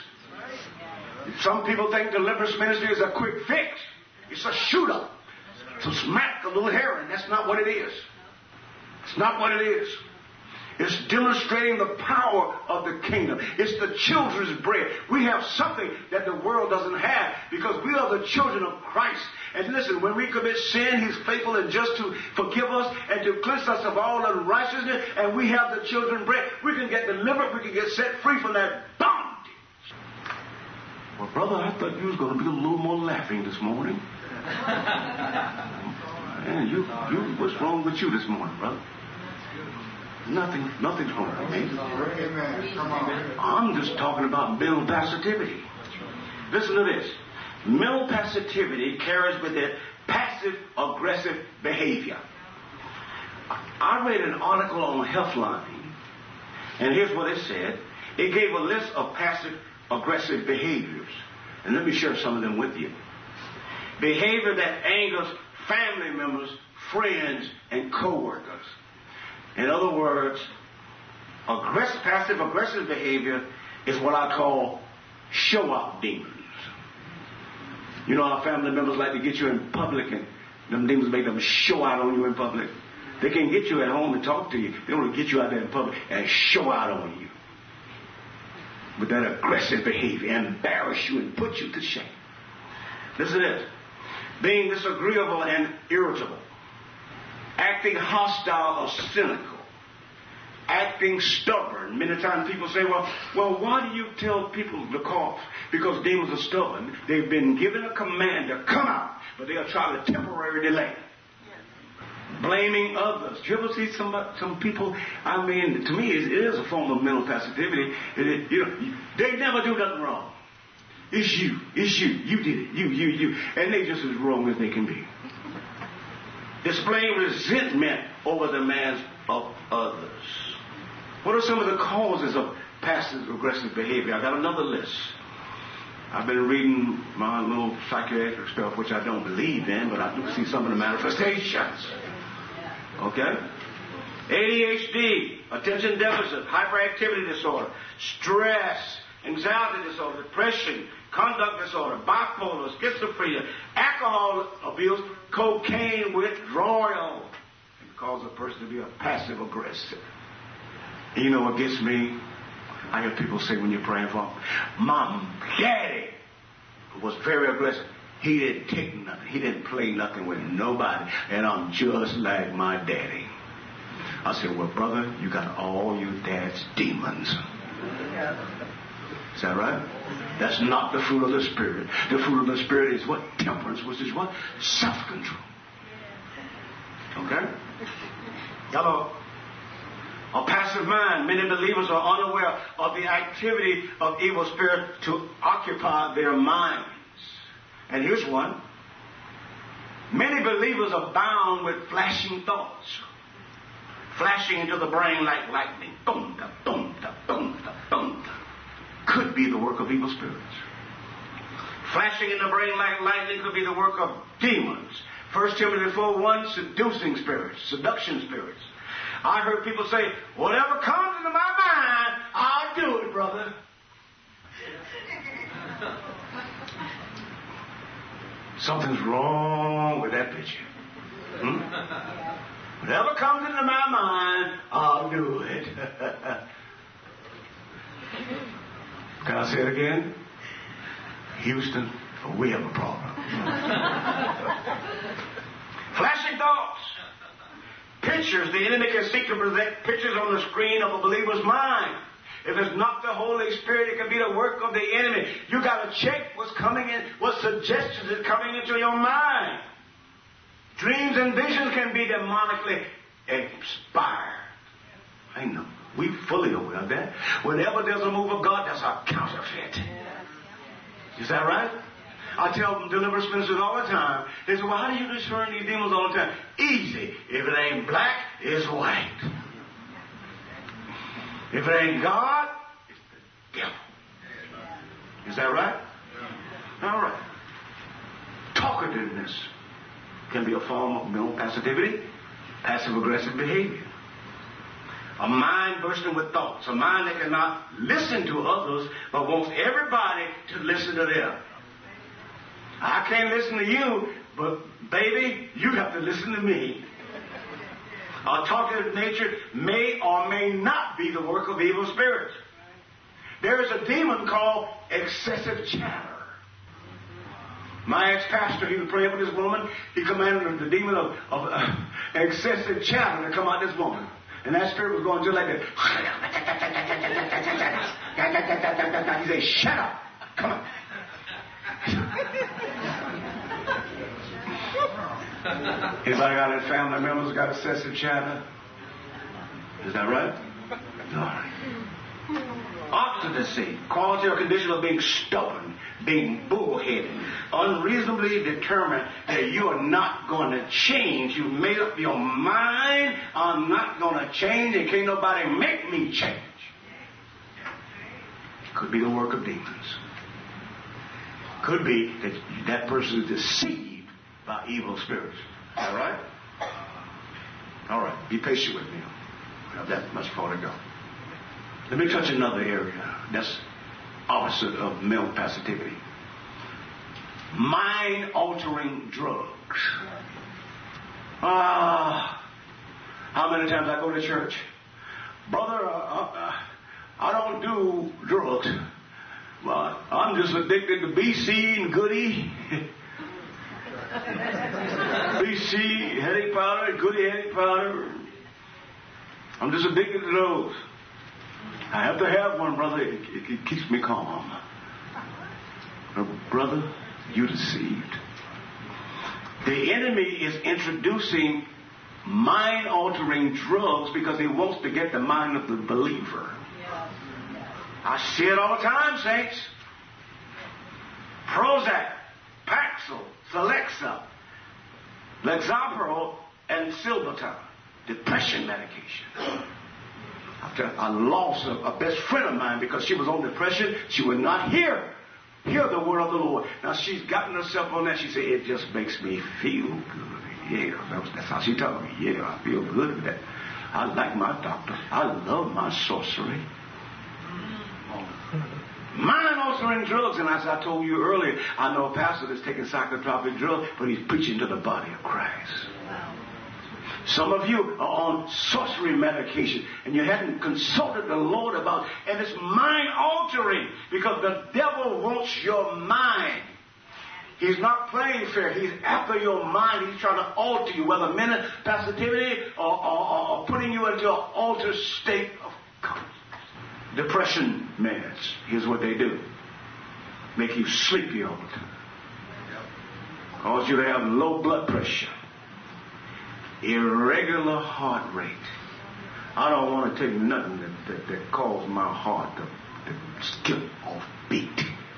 Some people think deliverance ministry is a quick fix. It's a shoot-up. To smack a little heron. That's not what it is. It's not what it is. It's demonstrating the power of the kingdom. It's the children's bread. We have something that the world doesn't have because we are the children of Christ. And listen, when we commit sin, He's faithful and just to forgive us and to cleanse us of all unrighteousness. And we have the children's bread. We can get delivered. We can get set free from that bondage. Well, brother, I thought you was going to be a little more laughing this morning. Man, you, you, what's wrong with you this morning, brother? Nothing, nothing's wrong with me. I'm just talking about mental passivity. Listen to this. Mental passivity carries with it passive-aggressive behavior. I read an article on Healthline, and here's what it said. It gave a list of passive-aggressive behaviors. And let me share some of them with you. Behavior that angers family members, friends, and co-workers. In other words, aggressive, passive-aggressive behavior is what I call show-off demons. You know how family members like to get you in public and them demons make them show out on you in public? They can't get you at home and talk to you. They want to get you out there in public and show out on you with that aggressive behavior, embarrass you and put you to shame. Listen to this. Being disagreeable and irritable, acting hostile or cynical, acting stubborn. Many times people say, well, well, why do you tell people to cough? Because demons are stubborn. They've been given a command to come out, but they'll try to temporarily delay. Blaming others. Do you ever see some some people? I mean, to me, it is a form of mental passivity. It, you know, they never do nothing wrong. It's you. It's you. You did it. You, you, you. And they just as wrong as they can be. Displaying resentment over the demands of others. What are some of the causes of passive aggressive behavior? I got another list. I've been reading my little psychiatric stuff, which I don't believe in, but I do see some of the manifestations. Okay? A D H D, attention deficit, hyperactivity disorder, stress, anxiety disorder, depression, conduct disorder, bipolar, schizophrenia, alcohol abuse, cocaine withdrawal. It causes a person to be a passive aggressive. And you know what gets me? I hear people say when you're praying for them, my daddy was very aggressive. He didn't take nothing. He didn't play nothing with nobody. And I'm just like my daddy. I said, well, brother, you got all your dad's demons. Is that right? That's not the fruit of the Spirit. The fruit of the Spirit is what? Temperance, which is what? Self-control. Okay? Hello? A passive mind. Many believers are unaware of the activity of evil spirit to occupy their minds. And here's one. Many believers are bound with flashing thoughts. Flashing into the brain like lightning. Boom, da, boom, da, boom, da, boom, da. Could be the work of evil spirits. Flashing in the brain like lightning could be the work of demons. First Timothy four one, seducing spirits, seduction spirits. I heard people say, whatever comes into my mind, I'll do it, brother. Something's wrong with that picture. Hmm? Whatever comes into my mind, I'll do it. Can I say it again? Houston, we have a problem. Flashing thoughts. Pictures. The enemy can seek to present pictures on the screen of a believer's mind. If it's not the Holy Spirit, it can be the work of the enemy. You got to check what's coming in, what suggestions are coming into your mind. Dreams and visions can be demonically inspired. I know. We fully aware of that. Whenever there's a move of God, that's a counterfeit. Is that right? I tell them deliverance ministers all the time. They say, well, how do you discern these demons all the time? Easy. If it ain't black, it's white. If it ain't God, it's the devil. Is that right? All right. Talkativeness can be a form of mental passivity, passive-aggressive behavior. A mind bursting with thoughts. A mind that cannot listen to others, but wants everybody to listen to them. I can't listen to you, but baby, you have to listen to me. A talkative nature may or may not be the work of evil spirits. There is a demon called excessive chatter. My ex-pastor, he was praying for this woman. He commanded the demon of, of uh, excessive chatter to come out this woman. And that spirit was going just like that. He said, shut up. Come on. Anybody got any family members got excessive chatter? Is that right? All right. Obstinacy, quality or condition of being stubborn, being bullheaded, unreasonably determined that you are not going to change. You've made up your mind, I'm not going to change, and can't nobody make me change. Could be the work of demons. Could be that that person is deceived by evil spirits. All right? All right. Be patient with me. I have that much far to go. Let me touch another area. That's opposite of male passivity. Mind-altering drugs. Ah, how many times I go to church? Brother, uh, uh, I don't do drugs. Well, I'm just addicted to B C and Goody. B C, headache powder, Goody headache powder. I'm just addicted to those. I have to have one, brother. It, it, it keeps me calm. But brother, you're deceived. The enemy is introducing mind-altering drugs because he wants to get the mind of the believer. I see it all the time, saints. Prozac, Paxil, Celexa, Lexapro, and Silvertine. Depression medication. After I lost a, a best friend of mine because she was on depression, she would not hear hear the word of the Lord. Now she's gotten herself on that. She said, it just makes me feel good. Yeah, that was, that's how she told me. Yeah, I feel good with that. I like my doctor. I love my sorcery. Mind-altering drugs, and as I told you earlier, I know a pastor that's taking psychotropic drugs, but he's preaching to the body of Christ. Some of you are on sorcery medication, and you hadn't consulted the Lord about it, and it's mind-altering because the devil wants your mind. He's not playing fair. He's after your mind. He's trying to alter you, whether mental passivity or, or, or putting you into an altered state of consciousness. Depression meds, here's what they do. Make you sleepy all the time. Cause you to have low blood pressure. Irregular heart rate. I don't want to take nothing that, that, that causes my heart to, to skip off beat.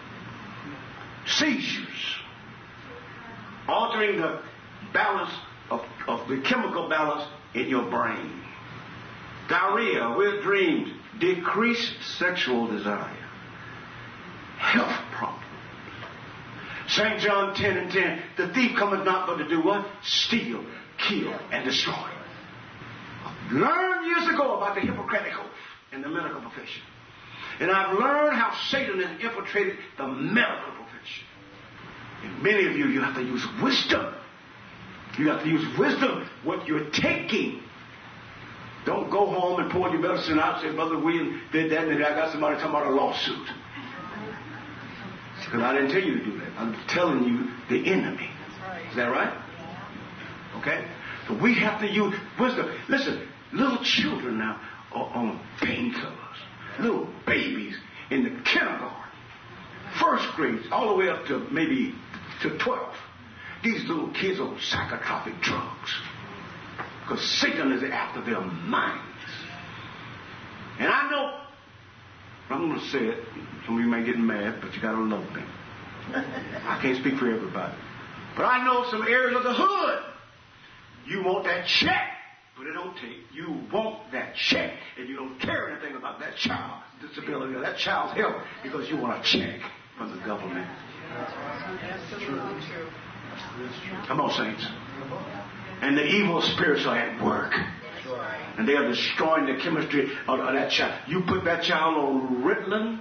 Seizures. Altering the balance of, of the chemical balance in your brain. Diarrhea, weird dreams. Decreased sexual desire. Health problems. Saint John ten and ten. The thief cometh not but to do what? Steal, kill, and destroy. I've learned years ago about the Hippocratic Oath in the medical profession. And I've learned how Satan has infiltrated the medical profession. And many of you, you have to use wisdom. You have to use wisdom, what you're taking. Don't go home and pour your medicine out and say, Brother William did that, and I got somebody talking about a lawsuit. Because I didn't tell you to do that. I'm telling you the enemy. Is that right? Okay? So we have to use wisdom. Listen, little children now are on painkillers. Little babies in the kindergarten. First grades, all the way up to maybe to twelve. These little kids are on psychotropic drugs. Because Satan is after their minds. And I know, I'm going to say it, some of you may get mad, but you got to love me. I can't speak for everybody. But I know some areas of the hood, you want that check, but it don't take. You want that check, and you don't care anything about that child's disability or that child's health because you want a check from the government. That's true. Come on, saints. And the evil spirits are at work. And they are destroying the chemistry of, of that child. You put that child on Ritalin,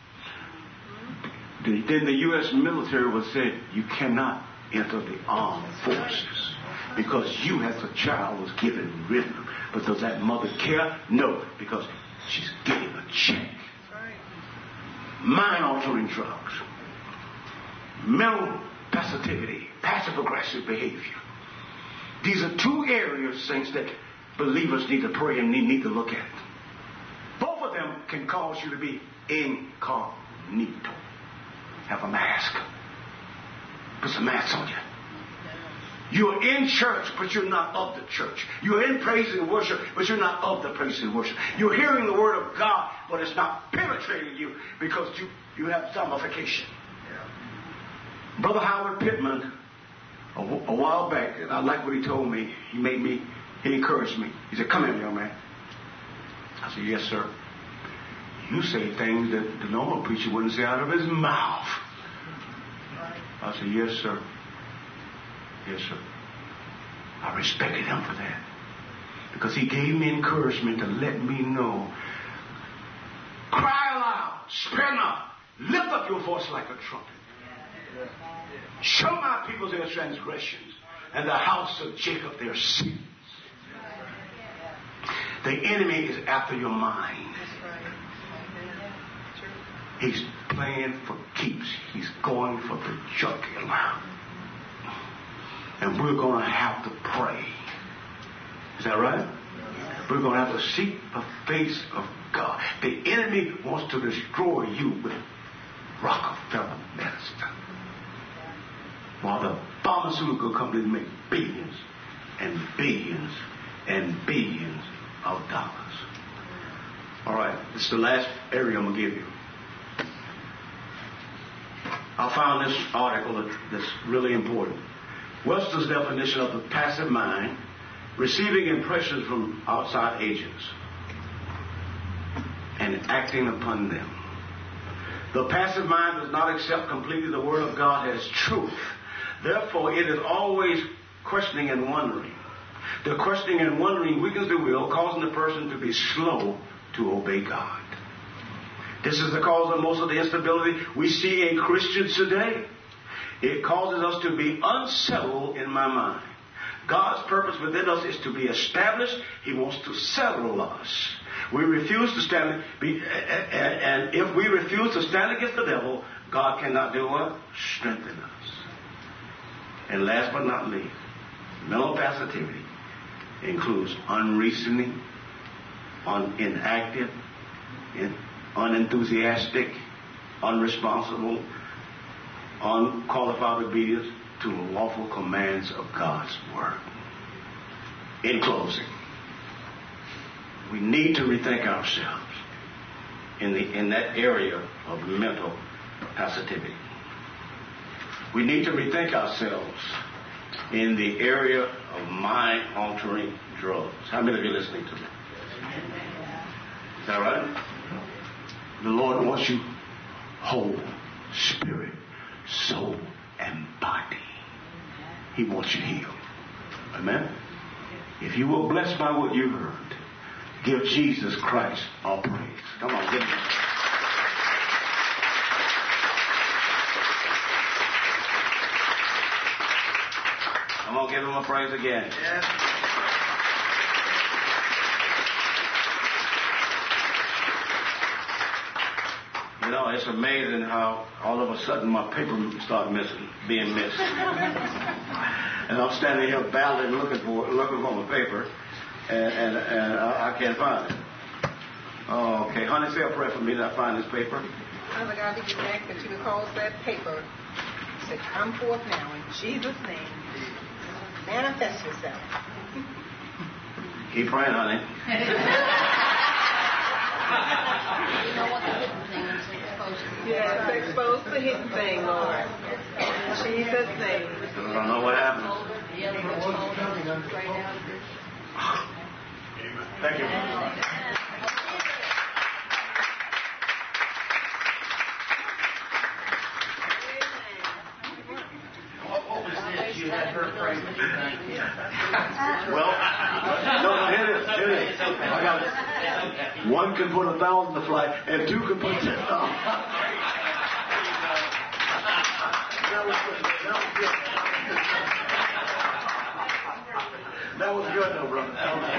the, then the U S military will say, you cannot enter the armed forces. Because you as a child was given Ritalin. But does that mother care? No, because she's getting a check. Mind-altering drugs. Mental passivity, passive-aggressive behavior. These are two areas, saints, that believers need to pray and need, need to look at. Both of them can cause you to be incognito. Have a mask. Put some mask on you. You're in church, but you're not of the church. You're in praise and worship, but you're not of the praise and worship. You're hearing the word of God, but it's not penetrating you because you, you have zombification. Yeah. Brother Howard Pittman, A, a while back, and I like what he told me. He made me, he encouraged me. He said, come here, young man. I said, yes, sir. You say things that the normal preacher wouldn't say out of his mouth. I said, yes, sir. Yes, sir. I respected him for that. Because he gave me encouragement to let me know. Cry aloud. Spare not. Lift up your voice like a trumpet. Show my people their transgressions and the house of Jacob their sins. The enemy is after your mind. He's playing for keeps. He's going for the jugular. And we're going to have to pray. Is that right? We're going to have to seek the face of God. The enemy wants to destroy you with Rockefeller medicine, while the pharmaceutical companies make billions and billions and billions of dollars. All right, this is the last area I'm going to give you. I found this article that's really important. Webster's definition of the passive mind: receiving impressions from outside agents and acting upon them. The passive mind does not accept completely the Word of God as truth. Therefore, it is always questioning and wondering. The questioning and wondering weakens the will, causing the person to be slow to obey God. This is the cause of most of the instability we see in Christians today. It causes us to be unsettled in my mind. God's purpose within us is to be established. He wants to settle us. We refuse to stand, be, and if we refuse to stand against the devil, God cannot do what? Strengthen us. And last but not least, mental passivity includes unreasoning, un- inactive, in- unenthusiastic, unresponsible, unqualified obedience to the lawful commands of God's Word. In closing, we need to rethink ourselves in, the, in that area of mental passivity. We need to rethink ourselves in the area of mind-altering drugs. How many of you are listening to me? Is that right? The Lord wants you whole, spirit, soul, and body. He wants you healed. Amen? If you were blessed by what you heard, give Jesus Christ all praise. Come on, give him. I'm going to give him a praise again. Yeah. You know, it's amazing how all of a sudden my paper started missing, being missed. And I'm standing here battling, looking for looking for my paper, and, and, and I, I can't find it. Oh, okay. Honey, say a prayer for me that I find this paper. Father God, we give thanks that you would cause that paper to come forth now in Jesus' name. Manifest yourself. Keep praying, honey. You know what the hidden thing is exposed to. Yes, expose the hidden thing, Lord. In Jesus' name. I don't know what happened. Thank you. What was this? You had her pray for you. Well, no, no, here it is. Here it is. I got it. One can put a thousand to flight, and two can put ten thousand. That was good. That was good, though, brother.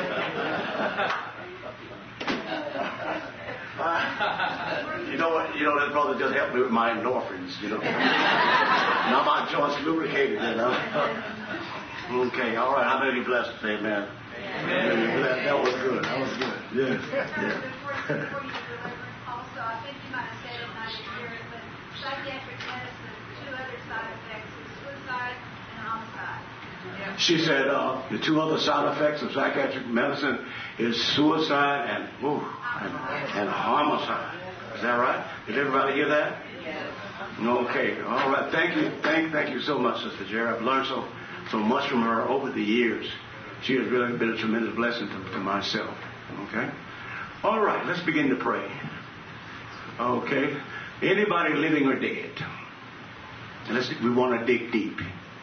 Uh, you know what? You know that brother just helped me with my endorphins. You know. Now my joints lubricated. You know. Okay. All right. How many of you blessed? Say amen. Amen. That, that was good. That was good. Yeah. Yeah. Before you deliver, also, I think you might have said it and I didn't hear it, but psychiatric medicine, two other side effects is suicide and homicide. She said uh, the two other side effects of psychiatric medicine is suicide and ooh, and, and homicide. Is that right? Did everybody hear that? Yes. Okay. All right. Thank you. Thank thank you so much, Sister Jerry. I've learned so so much from her over the years. She has really been a tremendous blessing to, to myself. Okay. All right. Let's begin to pray. Okay. Anybody living or dead? Let's. We want to dig deep.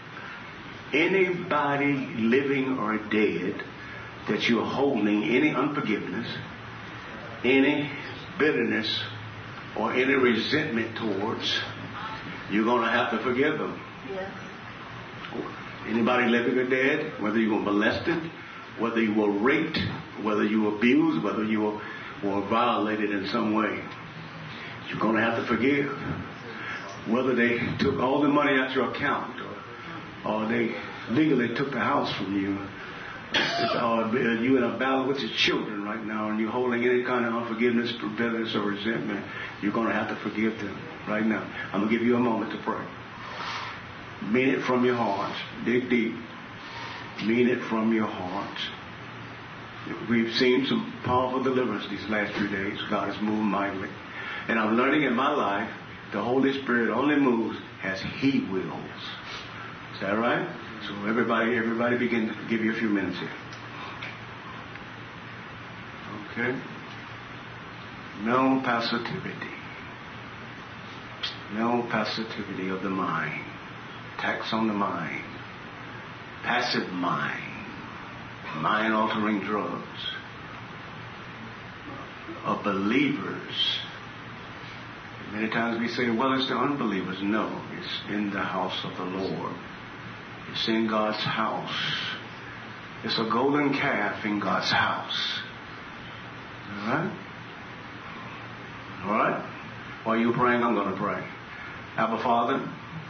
Anybody living or dead that you're holding any unforgiveness, any bitterness, or any resentment towards, you're going to have to forgive them. Yes. Anybody living or dead, whether you were molested, whether you were raped, whether you were abused, whether you were, were violated in some way, you're going to have to forgive. Whether they took all the money out your account, or, or they legally took the house from you, or you're in a battle with your children right now and you're holding any kind of unforgiveness, bitterness, or resentment, you're going to have to forgive them right now. I'm going to give you a moment to pray. Mean it from your heart. Dig deep. Mean it from your heart. We've seen some powerful deliverance these last few days. God has moved mightily. And I'm learning in my life, the Holy Spirit only moves as He wills. Is that right? So everybody, everybody begin to give you a few minutes here. Okay. No passivity. No passivity of the mind. Tax on the mind. Passive mind. Mind-altering drugs. Of believers. Many times we say, well, it's the unbelievers. No, it's in the house of the Lord. It's in God's house. It's a golden calf in God's house. All right? All right? While you're praying, I'm going to pray. Abba Father.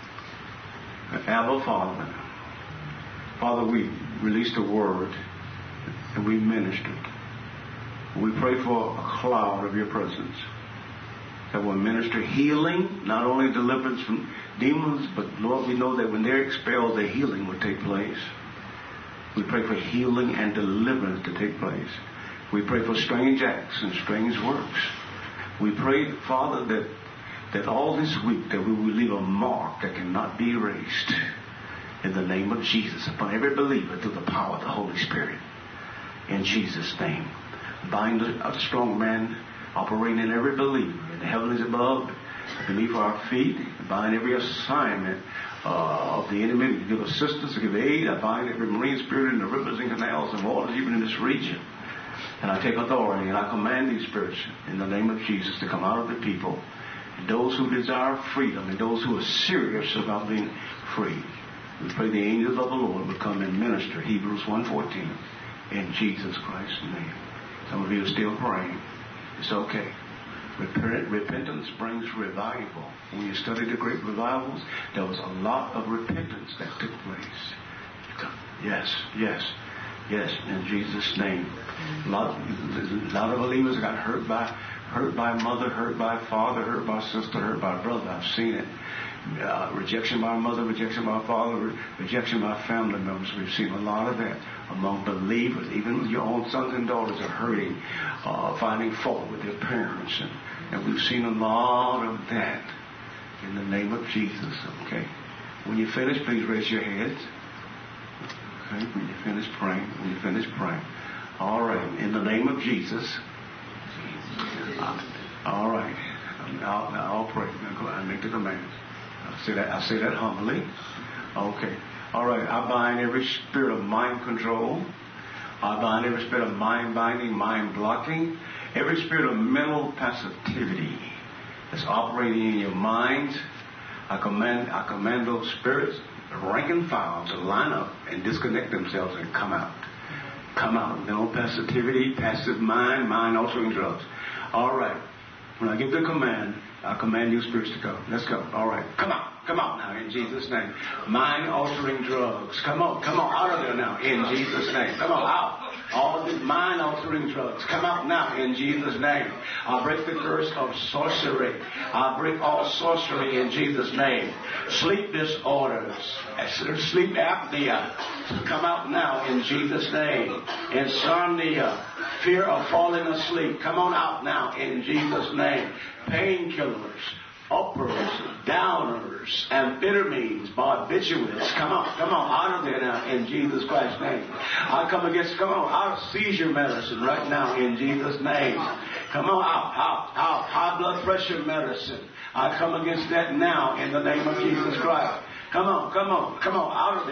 Abba Father. Father, we released a word and we ministered. We pray for a cloud of your presence that will minister healing, not only deliverance from demons, but Lord, we know that when they're expelled, the healing will take place. We pray for healing and deliverance to take place. We pray for strange acts and strange works. We pray, Father, that that all this week that we will leave a mark that cannot be erased in the name of Jesus upon every believer through the power of the Holy Spirit. In Jesus' name. Bind a strong man operating in every believer in the heavens above, beneath our feet. Bind every assignment uh, of the enemy to give assistance, to give aid. I bind every marine spirit in the rivers and canals and waters, even in this region. And I take authority and I command these spirits in the name of Jesus to come out of the people. And those who desire freedom and those who are serious about being free. We pray the angels of the Lord will come and minister. Hebrews one fourteen. In Jesus Christ's name. Some of you are still praying. It's okay. Repent, repentance brings revival. When you study the great revivals, there was a lot of repentance that took place. Yes, yes, yes, in Jesus' name. A lot, a lot of believers got hurt by, hurt by mother, hurt by father, hurt by sister, hurt by brother. I've seen it. Uh, rejection by mother, rejection by father, re- rejection by family members. We've seen a lot of that among believers. Even your own sons and daughters are hurting, uh, finding fault with their parents. And, and we've seen a lot of that in the name of Jesus. Okay? When you finish, please raise your heads. Okay? When you finish praying, when you finish praying. All right. In the name of Jesus. Uh, all right. Now, now I'll pray. Now go ahead and make the commands. I say that, I say that humbly. Okay. All right. I bind every spirit of mind control. I bind every spirit of mind binding, mind blocking. Every spirit of mental passivity that's operating in your minds. I command, I command those spirits, rank and file, to line up and disconnect themselves and come out. Come out. Mental passivity, passive mind, mind altering drugs. All right. When I give the command, I command you spirits to go. Let's go. All right. Come on. Come on now in Jesus' name. Mind-altering drugs. Come on. Come on. Out of there now in Jesus' name. Come on. Out. All the mind-altering drugs. Come out now in Jesus' name. I break the curse of sorcery. I break all sorcery in Jesus' name. Sleep disorders. Sleep apnea. Come out now in Jesus' name. Insomnia. Fear of falling asleep. Come on out now in Jesus' name. Painkillers. Uppers, downers, amphetamines, barbiturates. Come on, come on, out of there now in Jesus Christ's name. I come against, come on, out of seizure medicine right now in Jesus' name. Come on, out, out, out. High blood pressure medicine. I come against that now in the name of Jesus Christ. Come on, come on, come on, out of there.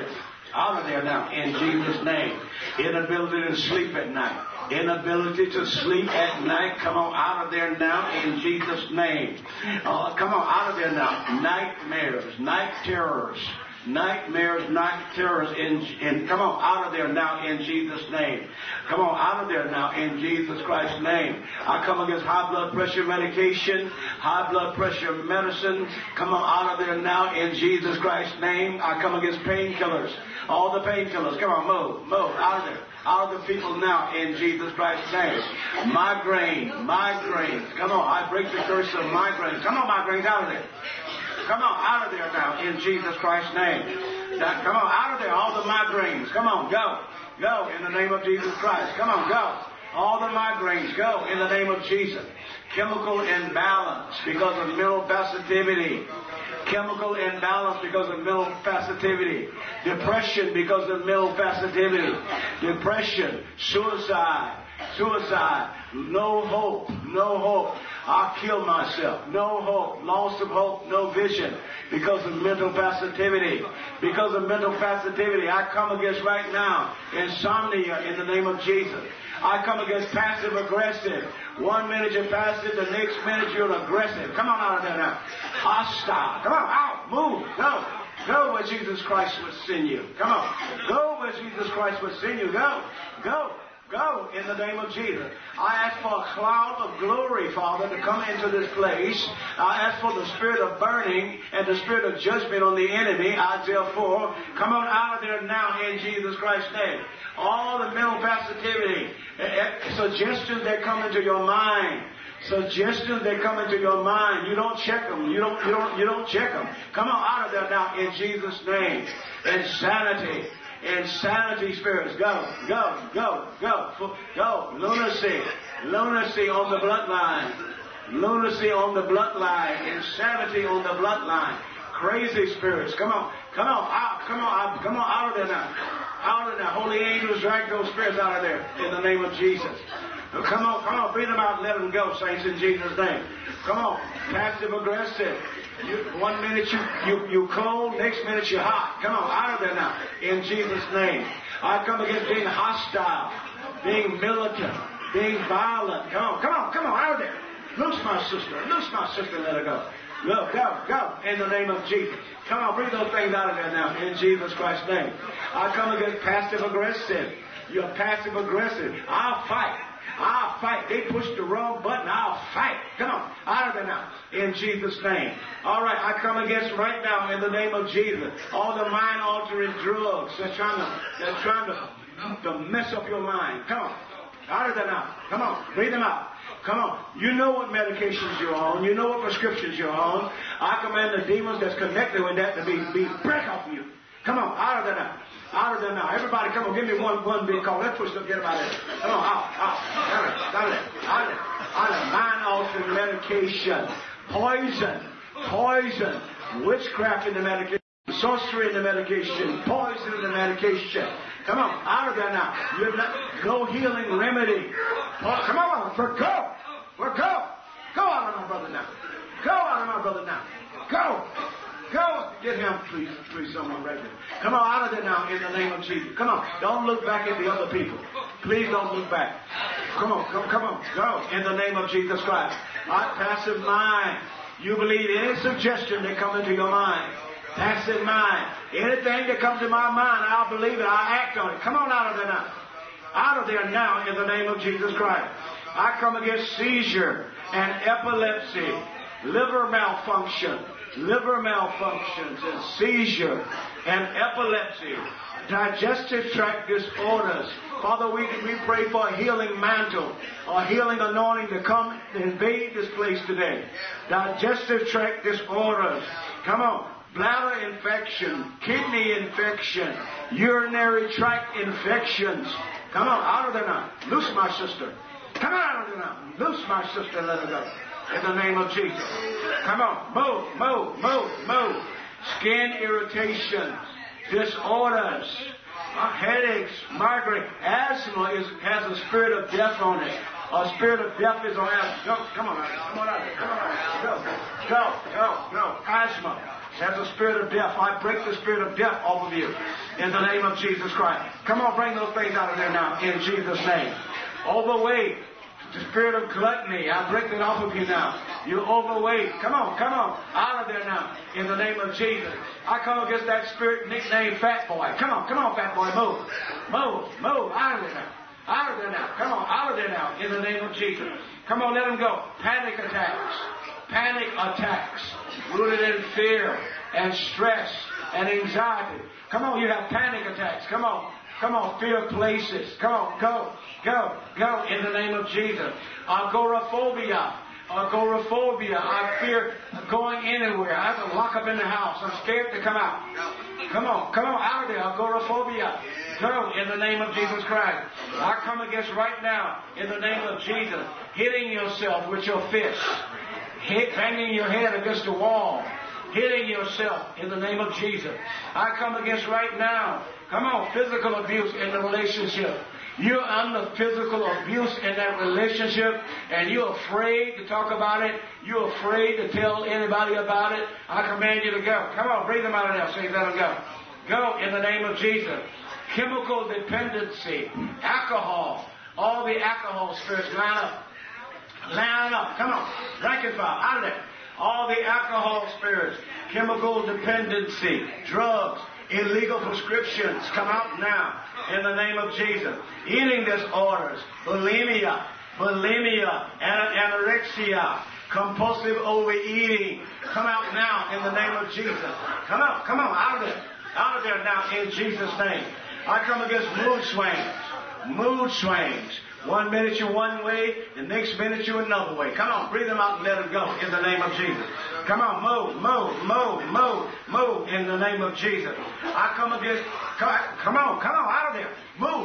Out of there now, in Jesus' name. Inability to sleep at night. Inability to sleep at night. Come on, out of there now, in Jesus' name. Uh, come on, out of there now. Nightmares, night terrors. Nightmares, night terrors, in, in, come on, out of there now in Jesus' name. Come on, out of there now in Jesus Christ's name. I come against high blood pressure medication, high blood pressure medicine. Come on, out of there now in Jesus Christ's name. I come against painkillers, all the painkillers. Come on, move, move, out of there. Out of the people now in Jesus Christ's name. Migraine, migraine. Come on, I break the curse of migraine. Come on, migraines, out of there. Come on, out of there now, in Jesus Christ's name. Now, come on, out of there, all the migraines. Come on, go. Go, in the name of Jesus Christ. Come on, go. All the migraines, go, in the name of Jesus. Chemical imbalance because of mental passivity. Chemical imbalance because of mental passivity. Depression because of mental passivity. Depression, suicide. Suicide, no hope, no hope. I'll kill myself, no hope, loss of hope, no vision because of mental passivity. Because of mental passivity, I come against right now insomnia in the name of Jesus. I come against passive aggressive. One minute you're passive, the next minute you're aggressive. Come on out of there now. Hostile. Come on, out, move, go. Go where Jesus Christ would send you. Come on. Go where Jesus Christ would send you. Go. Go. Go in the name of Jesus. I ask for a cloud of glory, Father, to come into this place. I ask for the spirit of burning and the spirit of judgment on the enemy, Isaiah four. Come on out of there now in Jesus Christ's name. All the mental passivity, suggestions that come into your mind. Suggestions that come into your mind, you don't check them. You don't, you don't, you don't check them. Come on out of there now in Jesus' name. Insanity. Insanity spirits, go, go, go, go, go. Lunacy, lunacy on the bloodline, lunacy on the bloodline, insanity on the bloodline. Crazy spirits, come on, come on, out, come on, out, come on, out of there now, out of there. Holy angels, drag those spirits out of there in the name of Jesus. Come on, come on, beat them out and let them go, saints, in Jesus' name. Come on, passive aggressive. You, one minute you, you, you cold, next minute you're hot. Come on, out of there now, in Jesus' name. I come against being hostile, being militant, being violent. Come on, come on, come on, out of there. Loose my sister, loose my sister, let her go. Go, go, go, in the name of Jesus. Come on, bring those things out of there now, in Jesus Christ's name. I come against passive aggressive. You're passive aggressive. I'll fight. I'll fight. They pushed the wrong button. I'll fight. Come on. Out of there now. In Jesus' name. All right. I come against right now in the name of Jesus. All the mind-altering drugs. They're trying to, they're trying to, to mess up your mind. Come on. Out of there now. Come on. Breathe them out. Come on. You know what medications you're on. You know what prescriptions you're on. I command the demons that's connected with that to be, be break off you. Come on. Out of there now. Out of there now. Everybody, come on. Give me one, one big call. Let's push them. Get them out of there. Come on. Out. Out. Out of there. Out of there. Out of there. Out of there. Mind-altering medication. Poison. Poison. Witchcraft in the medication. Sorcery in the medication. Poison in the medication. Come on. Out of there now. You're not, no healing remedy. Oh, come on. For go. For go. Go out of my brother now. Go out of my brother now. Go. Go. Get him, please, please, someone right there. Come on, out of there now in the name of Jesus. Come on. Don't look back at the other people. Please don't look back. Come on, come, come on. Go in the name of Jesus Christ. Our passive mind. You believe any suggestion that comes into your mind. Passive mind. Anything that comes to my mind, I'll believe it. I'll act on it. Come on out of there now. Out of there now in the name of Jesus Christ. I come against seizure and epilepsy, liver malfunction, liver malfunctions and seizure and epilepsy, digestive tract disorders. Father, we, we pray for a healing mantle, a healing anointing to come and invade this place today. Digestive tract disorders. Come on. Bladder infection, kidney infection, urinary tract infections. Come on, out of there now. Loose my sister. Come on out of there now. Loose my sister and let her go. In the name of Jesus. Come on. Move, move, move, move. Skin irritation, disorders, uh, headaches, migraine. Asthma is, has a spirit of death on it. A spirit of death is on asthma. Go, come on, come on out there. Come on out there. Go, go, go, go. Asthma. There's a spirit of death. I break the spirit of death off of you in the name of Jesus Christ. Come on, bring those things out of there now in Jesus' name. Overweight. The spirit of gluttony, I break it off of you now. You're overweight. Come on, come on. Out of there now. In the name of Jesus. I come against that spirit nicknamed Fat Boy. Come on, come on, Fat Boy. Move. Move, move. Out of there now. Out of there now. Come on, out of there now. In the name of Jesus. Come on, let them go. Panic attacks. Panic attacks. Rooted in fear and stress and anxiety. Come on, you have panic attacks. Come on. Come on, fear places. Come on, go, go, go in the name of Jesus. Agoraphobia. Agoraphobia. I fear going anywhere. I have to lock up in the house. I'm scared to come out. Come on, come on, out of there. Agoraphobia. Go in the name of Jesus Christ. I come against right now, in the name of Jesus, hitting yourself with your fist. Hit, banging your head against the wall. Hitting yourself in the name of Jesus. I come against right now. Come on, physical abuse in the relationship. You're under physical abuse in that relationship and you're afraid to talk about it. You're afraid to tell anybody about it. I command you to go. Come on, breathe them out of there. Say, let them go. Go in the name of Jesus. Chemical dependency. Alcohol. All the alcohol spirits line up. Line up. Come on. Rank and file. Out of there. All the alcohol spirits. Chemical dependency. Drugs. Illegal prescriptions come out now in the name of Jesus. Eating disorders, bulimia, bulimia, anorexia, compulsive overeating come out now in the name of Jesus. Come out, come on, out of there, out of there now in Jesus' name. I come against mood swings, mood swings. One minute you're one way, the next minute you're another way. Come on, breathe them out and let them go in the name of Jesus. Come on, move, move, move, move, move in the name of Jesus. I come against, come on, come on, out of there. Move,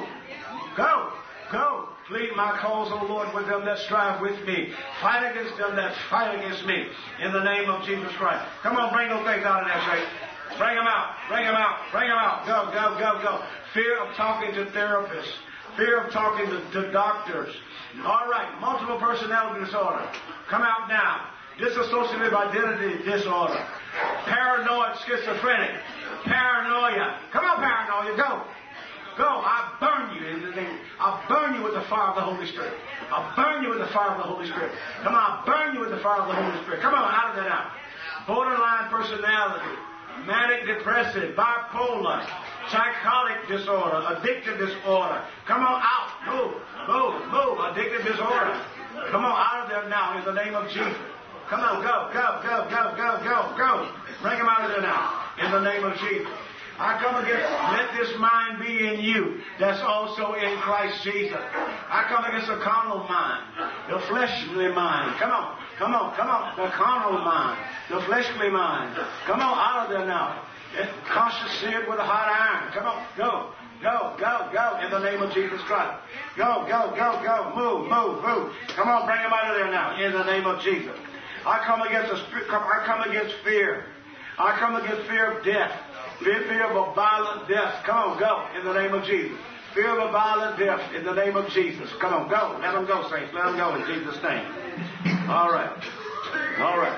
go, go. Plead my cause, O Lord, with them that strive with me. Fight against them that fight against me in the name of Jesus Christ. Come on, bring those things out of there, Satan. Bring them out, bring them out, bring them out. Go, go, go, go. Fear of talking to therapists. Fear of talking to, to doctors. All right, multiple personality disorder. Come out now. Dissociative identity disorder. Paranoid schizophrenic. Paranoia. Come on, paranoia. Go. Go. I burn you in the name. I burn you with the fire of the Holy Spirit. I burn you with the fire of the Holy Spirit. Come on, I burn you with the fire of the Holy Spirit. Come on, out of there now. Borderline personality. Manic depressive. Bipolar. Psychotic disorder, addictive disorder. Come on out. Move, move, move. Addictive disorder. Come on out of there now in the name of Jesus. Come on, go, go, go, go, go, go, go. Bring them out of there now in the name of Jesus. I come against, let this mind be in you that's also in Christ Jesus. I come against the carnal mind, the fleshly mind. Come on, come on, come on. The carnal mind, the fleshly mind. Come on, out of there now. Cautious sin with a hot iron. Come on, go, go, go, go in the name of Jesus Christ. Go, go, go, go. Move, move, move. Come on, bring them out of there now in the name of Jesus. I come against a spirit. I come against fear. I come against fear of death. Fear, fear of a violent death. Come on, go in the name of Jesus. Fear of a violent death in the name of Jesus. Come on, go. Let them go, saints. Let them go in Jesus' name. All right. All right.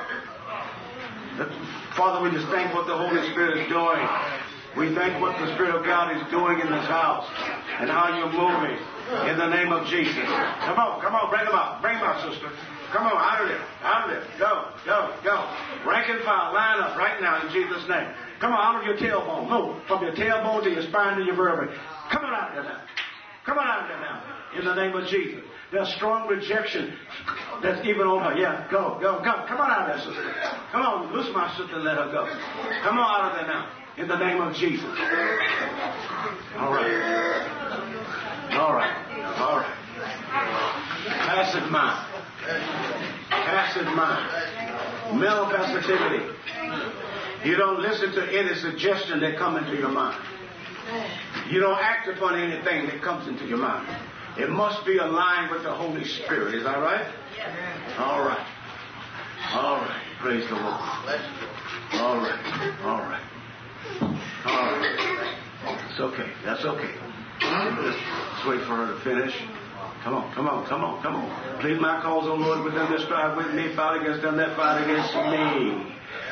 Father, we just thank what the Holy Spirit is doing. We thank what the Spirit of God is doing in this house and how you're moving in the name of Jesus. Come on, come on, bring them out. Bring them out, sister. Come on, out of there, out of there. Go, go, go. Rank and file, line up right now in Jesus' name. Come on, out of your tailbone. Move from your tailbone to your spine to your vertebrae. Come on out of there now. Come on out of there now in the name of Jesus. There's strong rejection that's even on her. Yeah, go, go, go. Come on out of there, sister. Come on, loose my sister and let her go. Come on out of there now in the name of Jesus. All right. All right. All right. Passive mind. Passive mind. Mental passivity. You don't listen to any suggestion that comes into your mind. You don't act upon anything that comes into your mind. It must be aligned with the Holy Spirit. Is that right? All right. All right. Praise the Lord. All right. All right. All right. It's okay. That's okay. Let's wait for her to finish. Come on, come on, come on, come on. Plead my cause, O Lord, with them that strive with me. Fight against them that fight against me.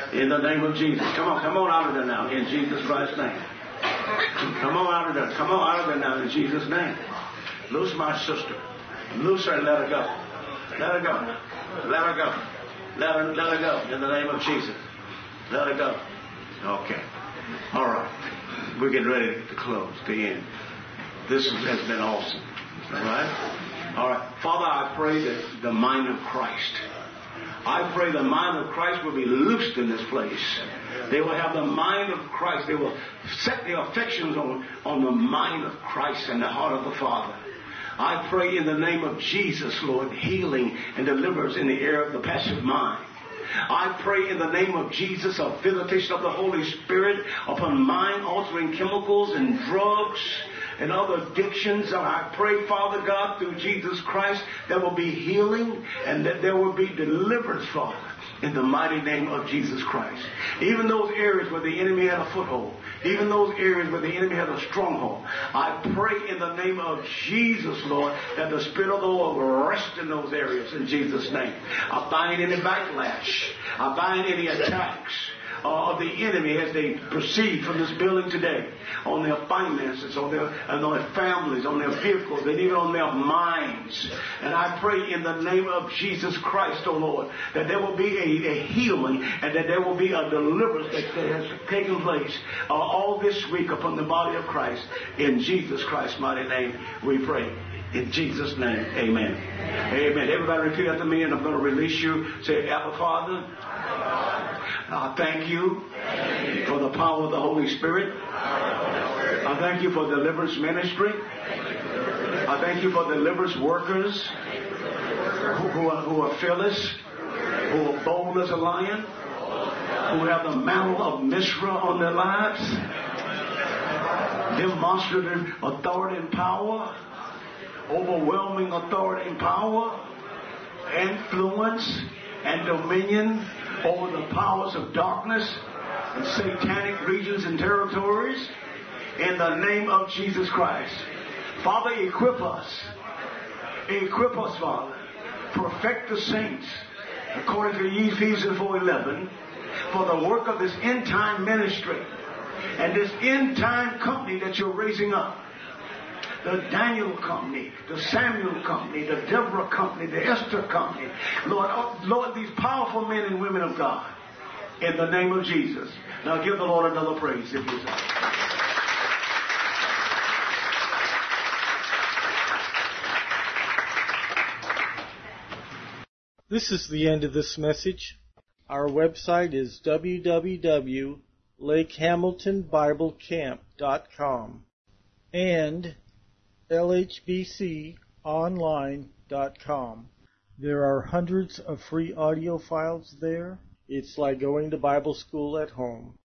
In the name of Jesus. Come on, come on out of there now. In Jesus Christ's name. Come on out of there. Come on out of there now. In Jesus' name. Loose my sister. Loose her and let her go. Let her go. Let her go. Let her, let her go. In the name of Jesus. Let her go. Okay. All right. We're getting ready to close, to end. This has been awesome. All right? All right. Father, I pray that the mind of Christ, I pray the mind of Christ will be loosed in this place. They will have the mind of Christ. They will set their affections on, on the mind of Christ and the heart of the Father. I pray in the name of Jesus, Lord, healing and deliverance in the area of the passive mind. I pray in the name of Jesus a visitation of the Holy Spirit upon mind-altering chemicals and drugs and other addictions. And I pray, Father God, through Jesus Christ, there will be healing and that there will be deliverance, Father, in the mighty name of Jesus Christ. Even those areas where the enemy had a foothold, even those areas where the enemy had a stronghold, I pray in the name of Jesus, Lord, that the Spirit of the Lord will rest in those areas in Jesus' name. I bind any backlash. I bind any attacks of the enemy as they proceed from this building today on their finances, on their, and on their families, on their vehicles, and even on their minds. And I pray in the name of Jesus Christ, oh Lord, that there will be a, a healing and that there will be a deliverance that, that has taken place uh, all this week upon the body of Christ. In Jesus Christ's mighty name we pray. In Jesus' name, amen. Amen. Everybody repeat after me, and I'm going to release you. Say, Abba Father, I thank you for the power of the Holy Spirit. I thank you for deliverance ministry. I thank you for deliverance workers who, who, are, who are fearless, who are bold as a lion, who have the mantle of Mishra on their lives, demonstrative authority and power, overwhelming authority and power, influence and dominion over the powers of darkness and satanic regions and territories in the name of Jesus Christ. Father, equip us. Equip us, Father. Perfect the saints, according to Ephesians four eleven, for the work of this end-time ministry and this end-time company that you're raising up. The Daniel company, the Samuel company, the Deborah company, the Esther company. Lord, oh, Lord, these powerful men and women of God, in the name of Jesus. Now give the Lord another praise if you say. This is the end of this message. Our website is w w w dot lake hamilton bible camp dot com and L H B C online dot com. There are hundreds of free audio files there. It's like going to Bible school at home.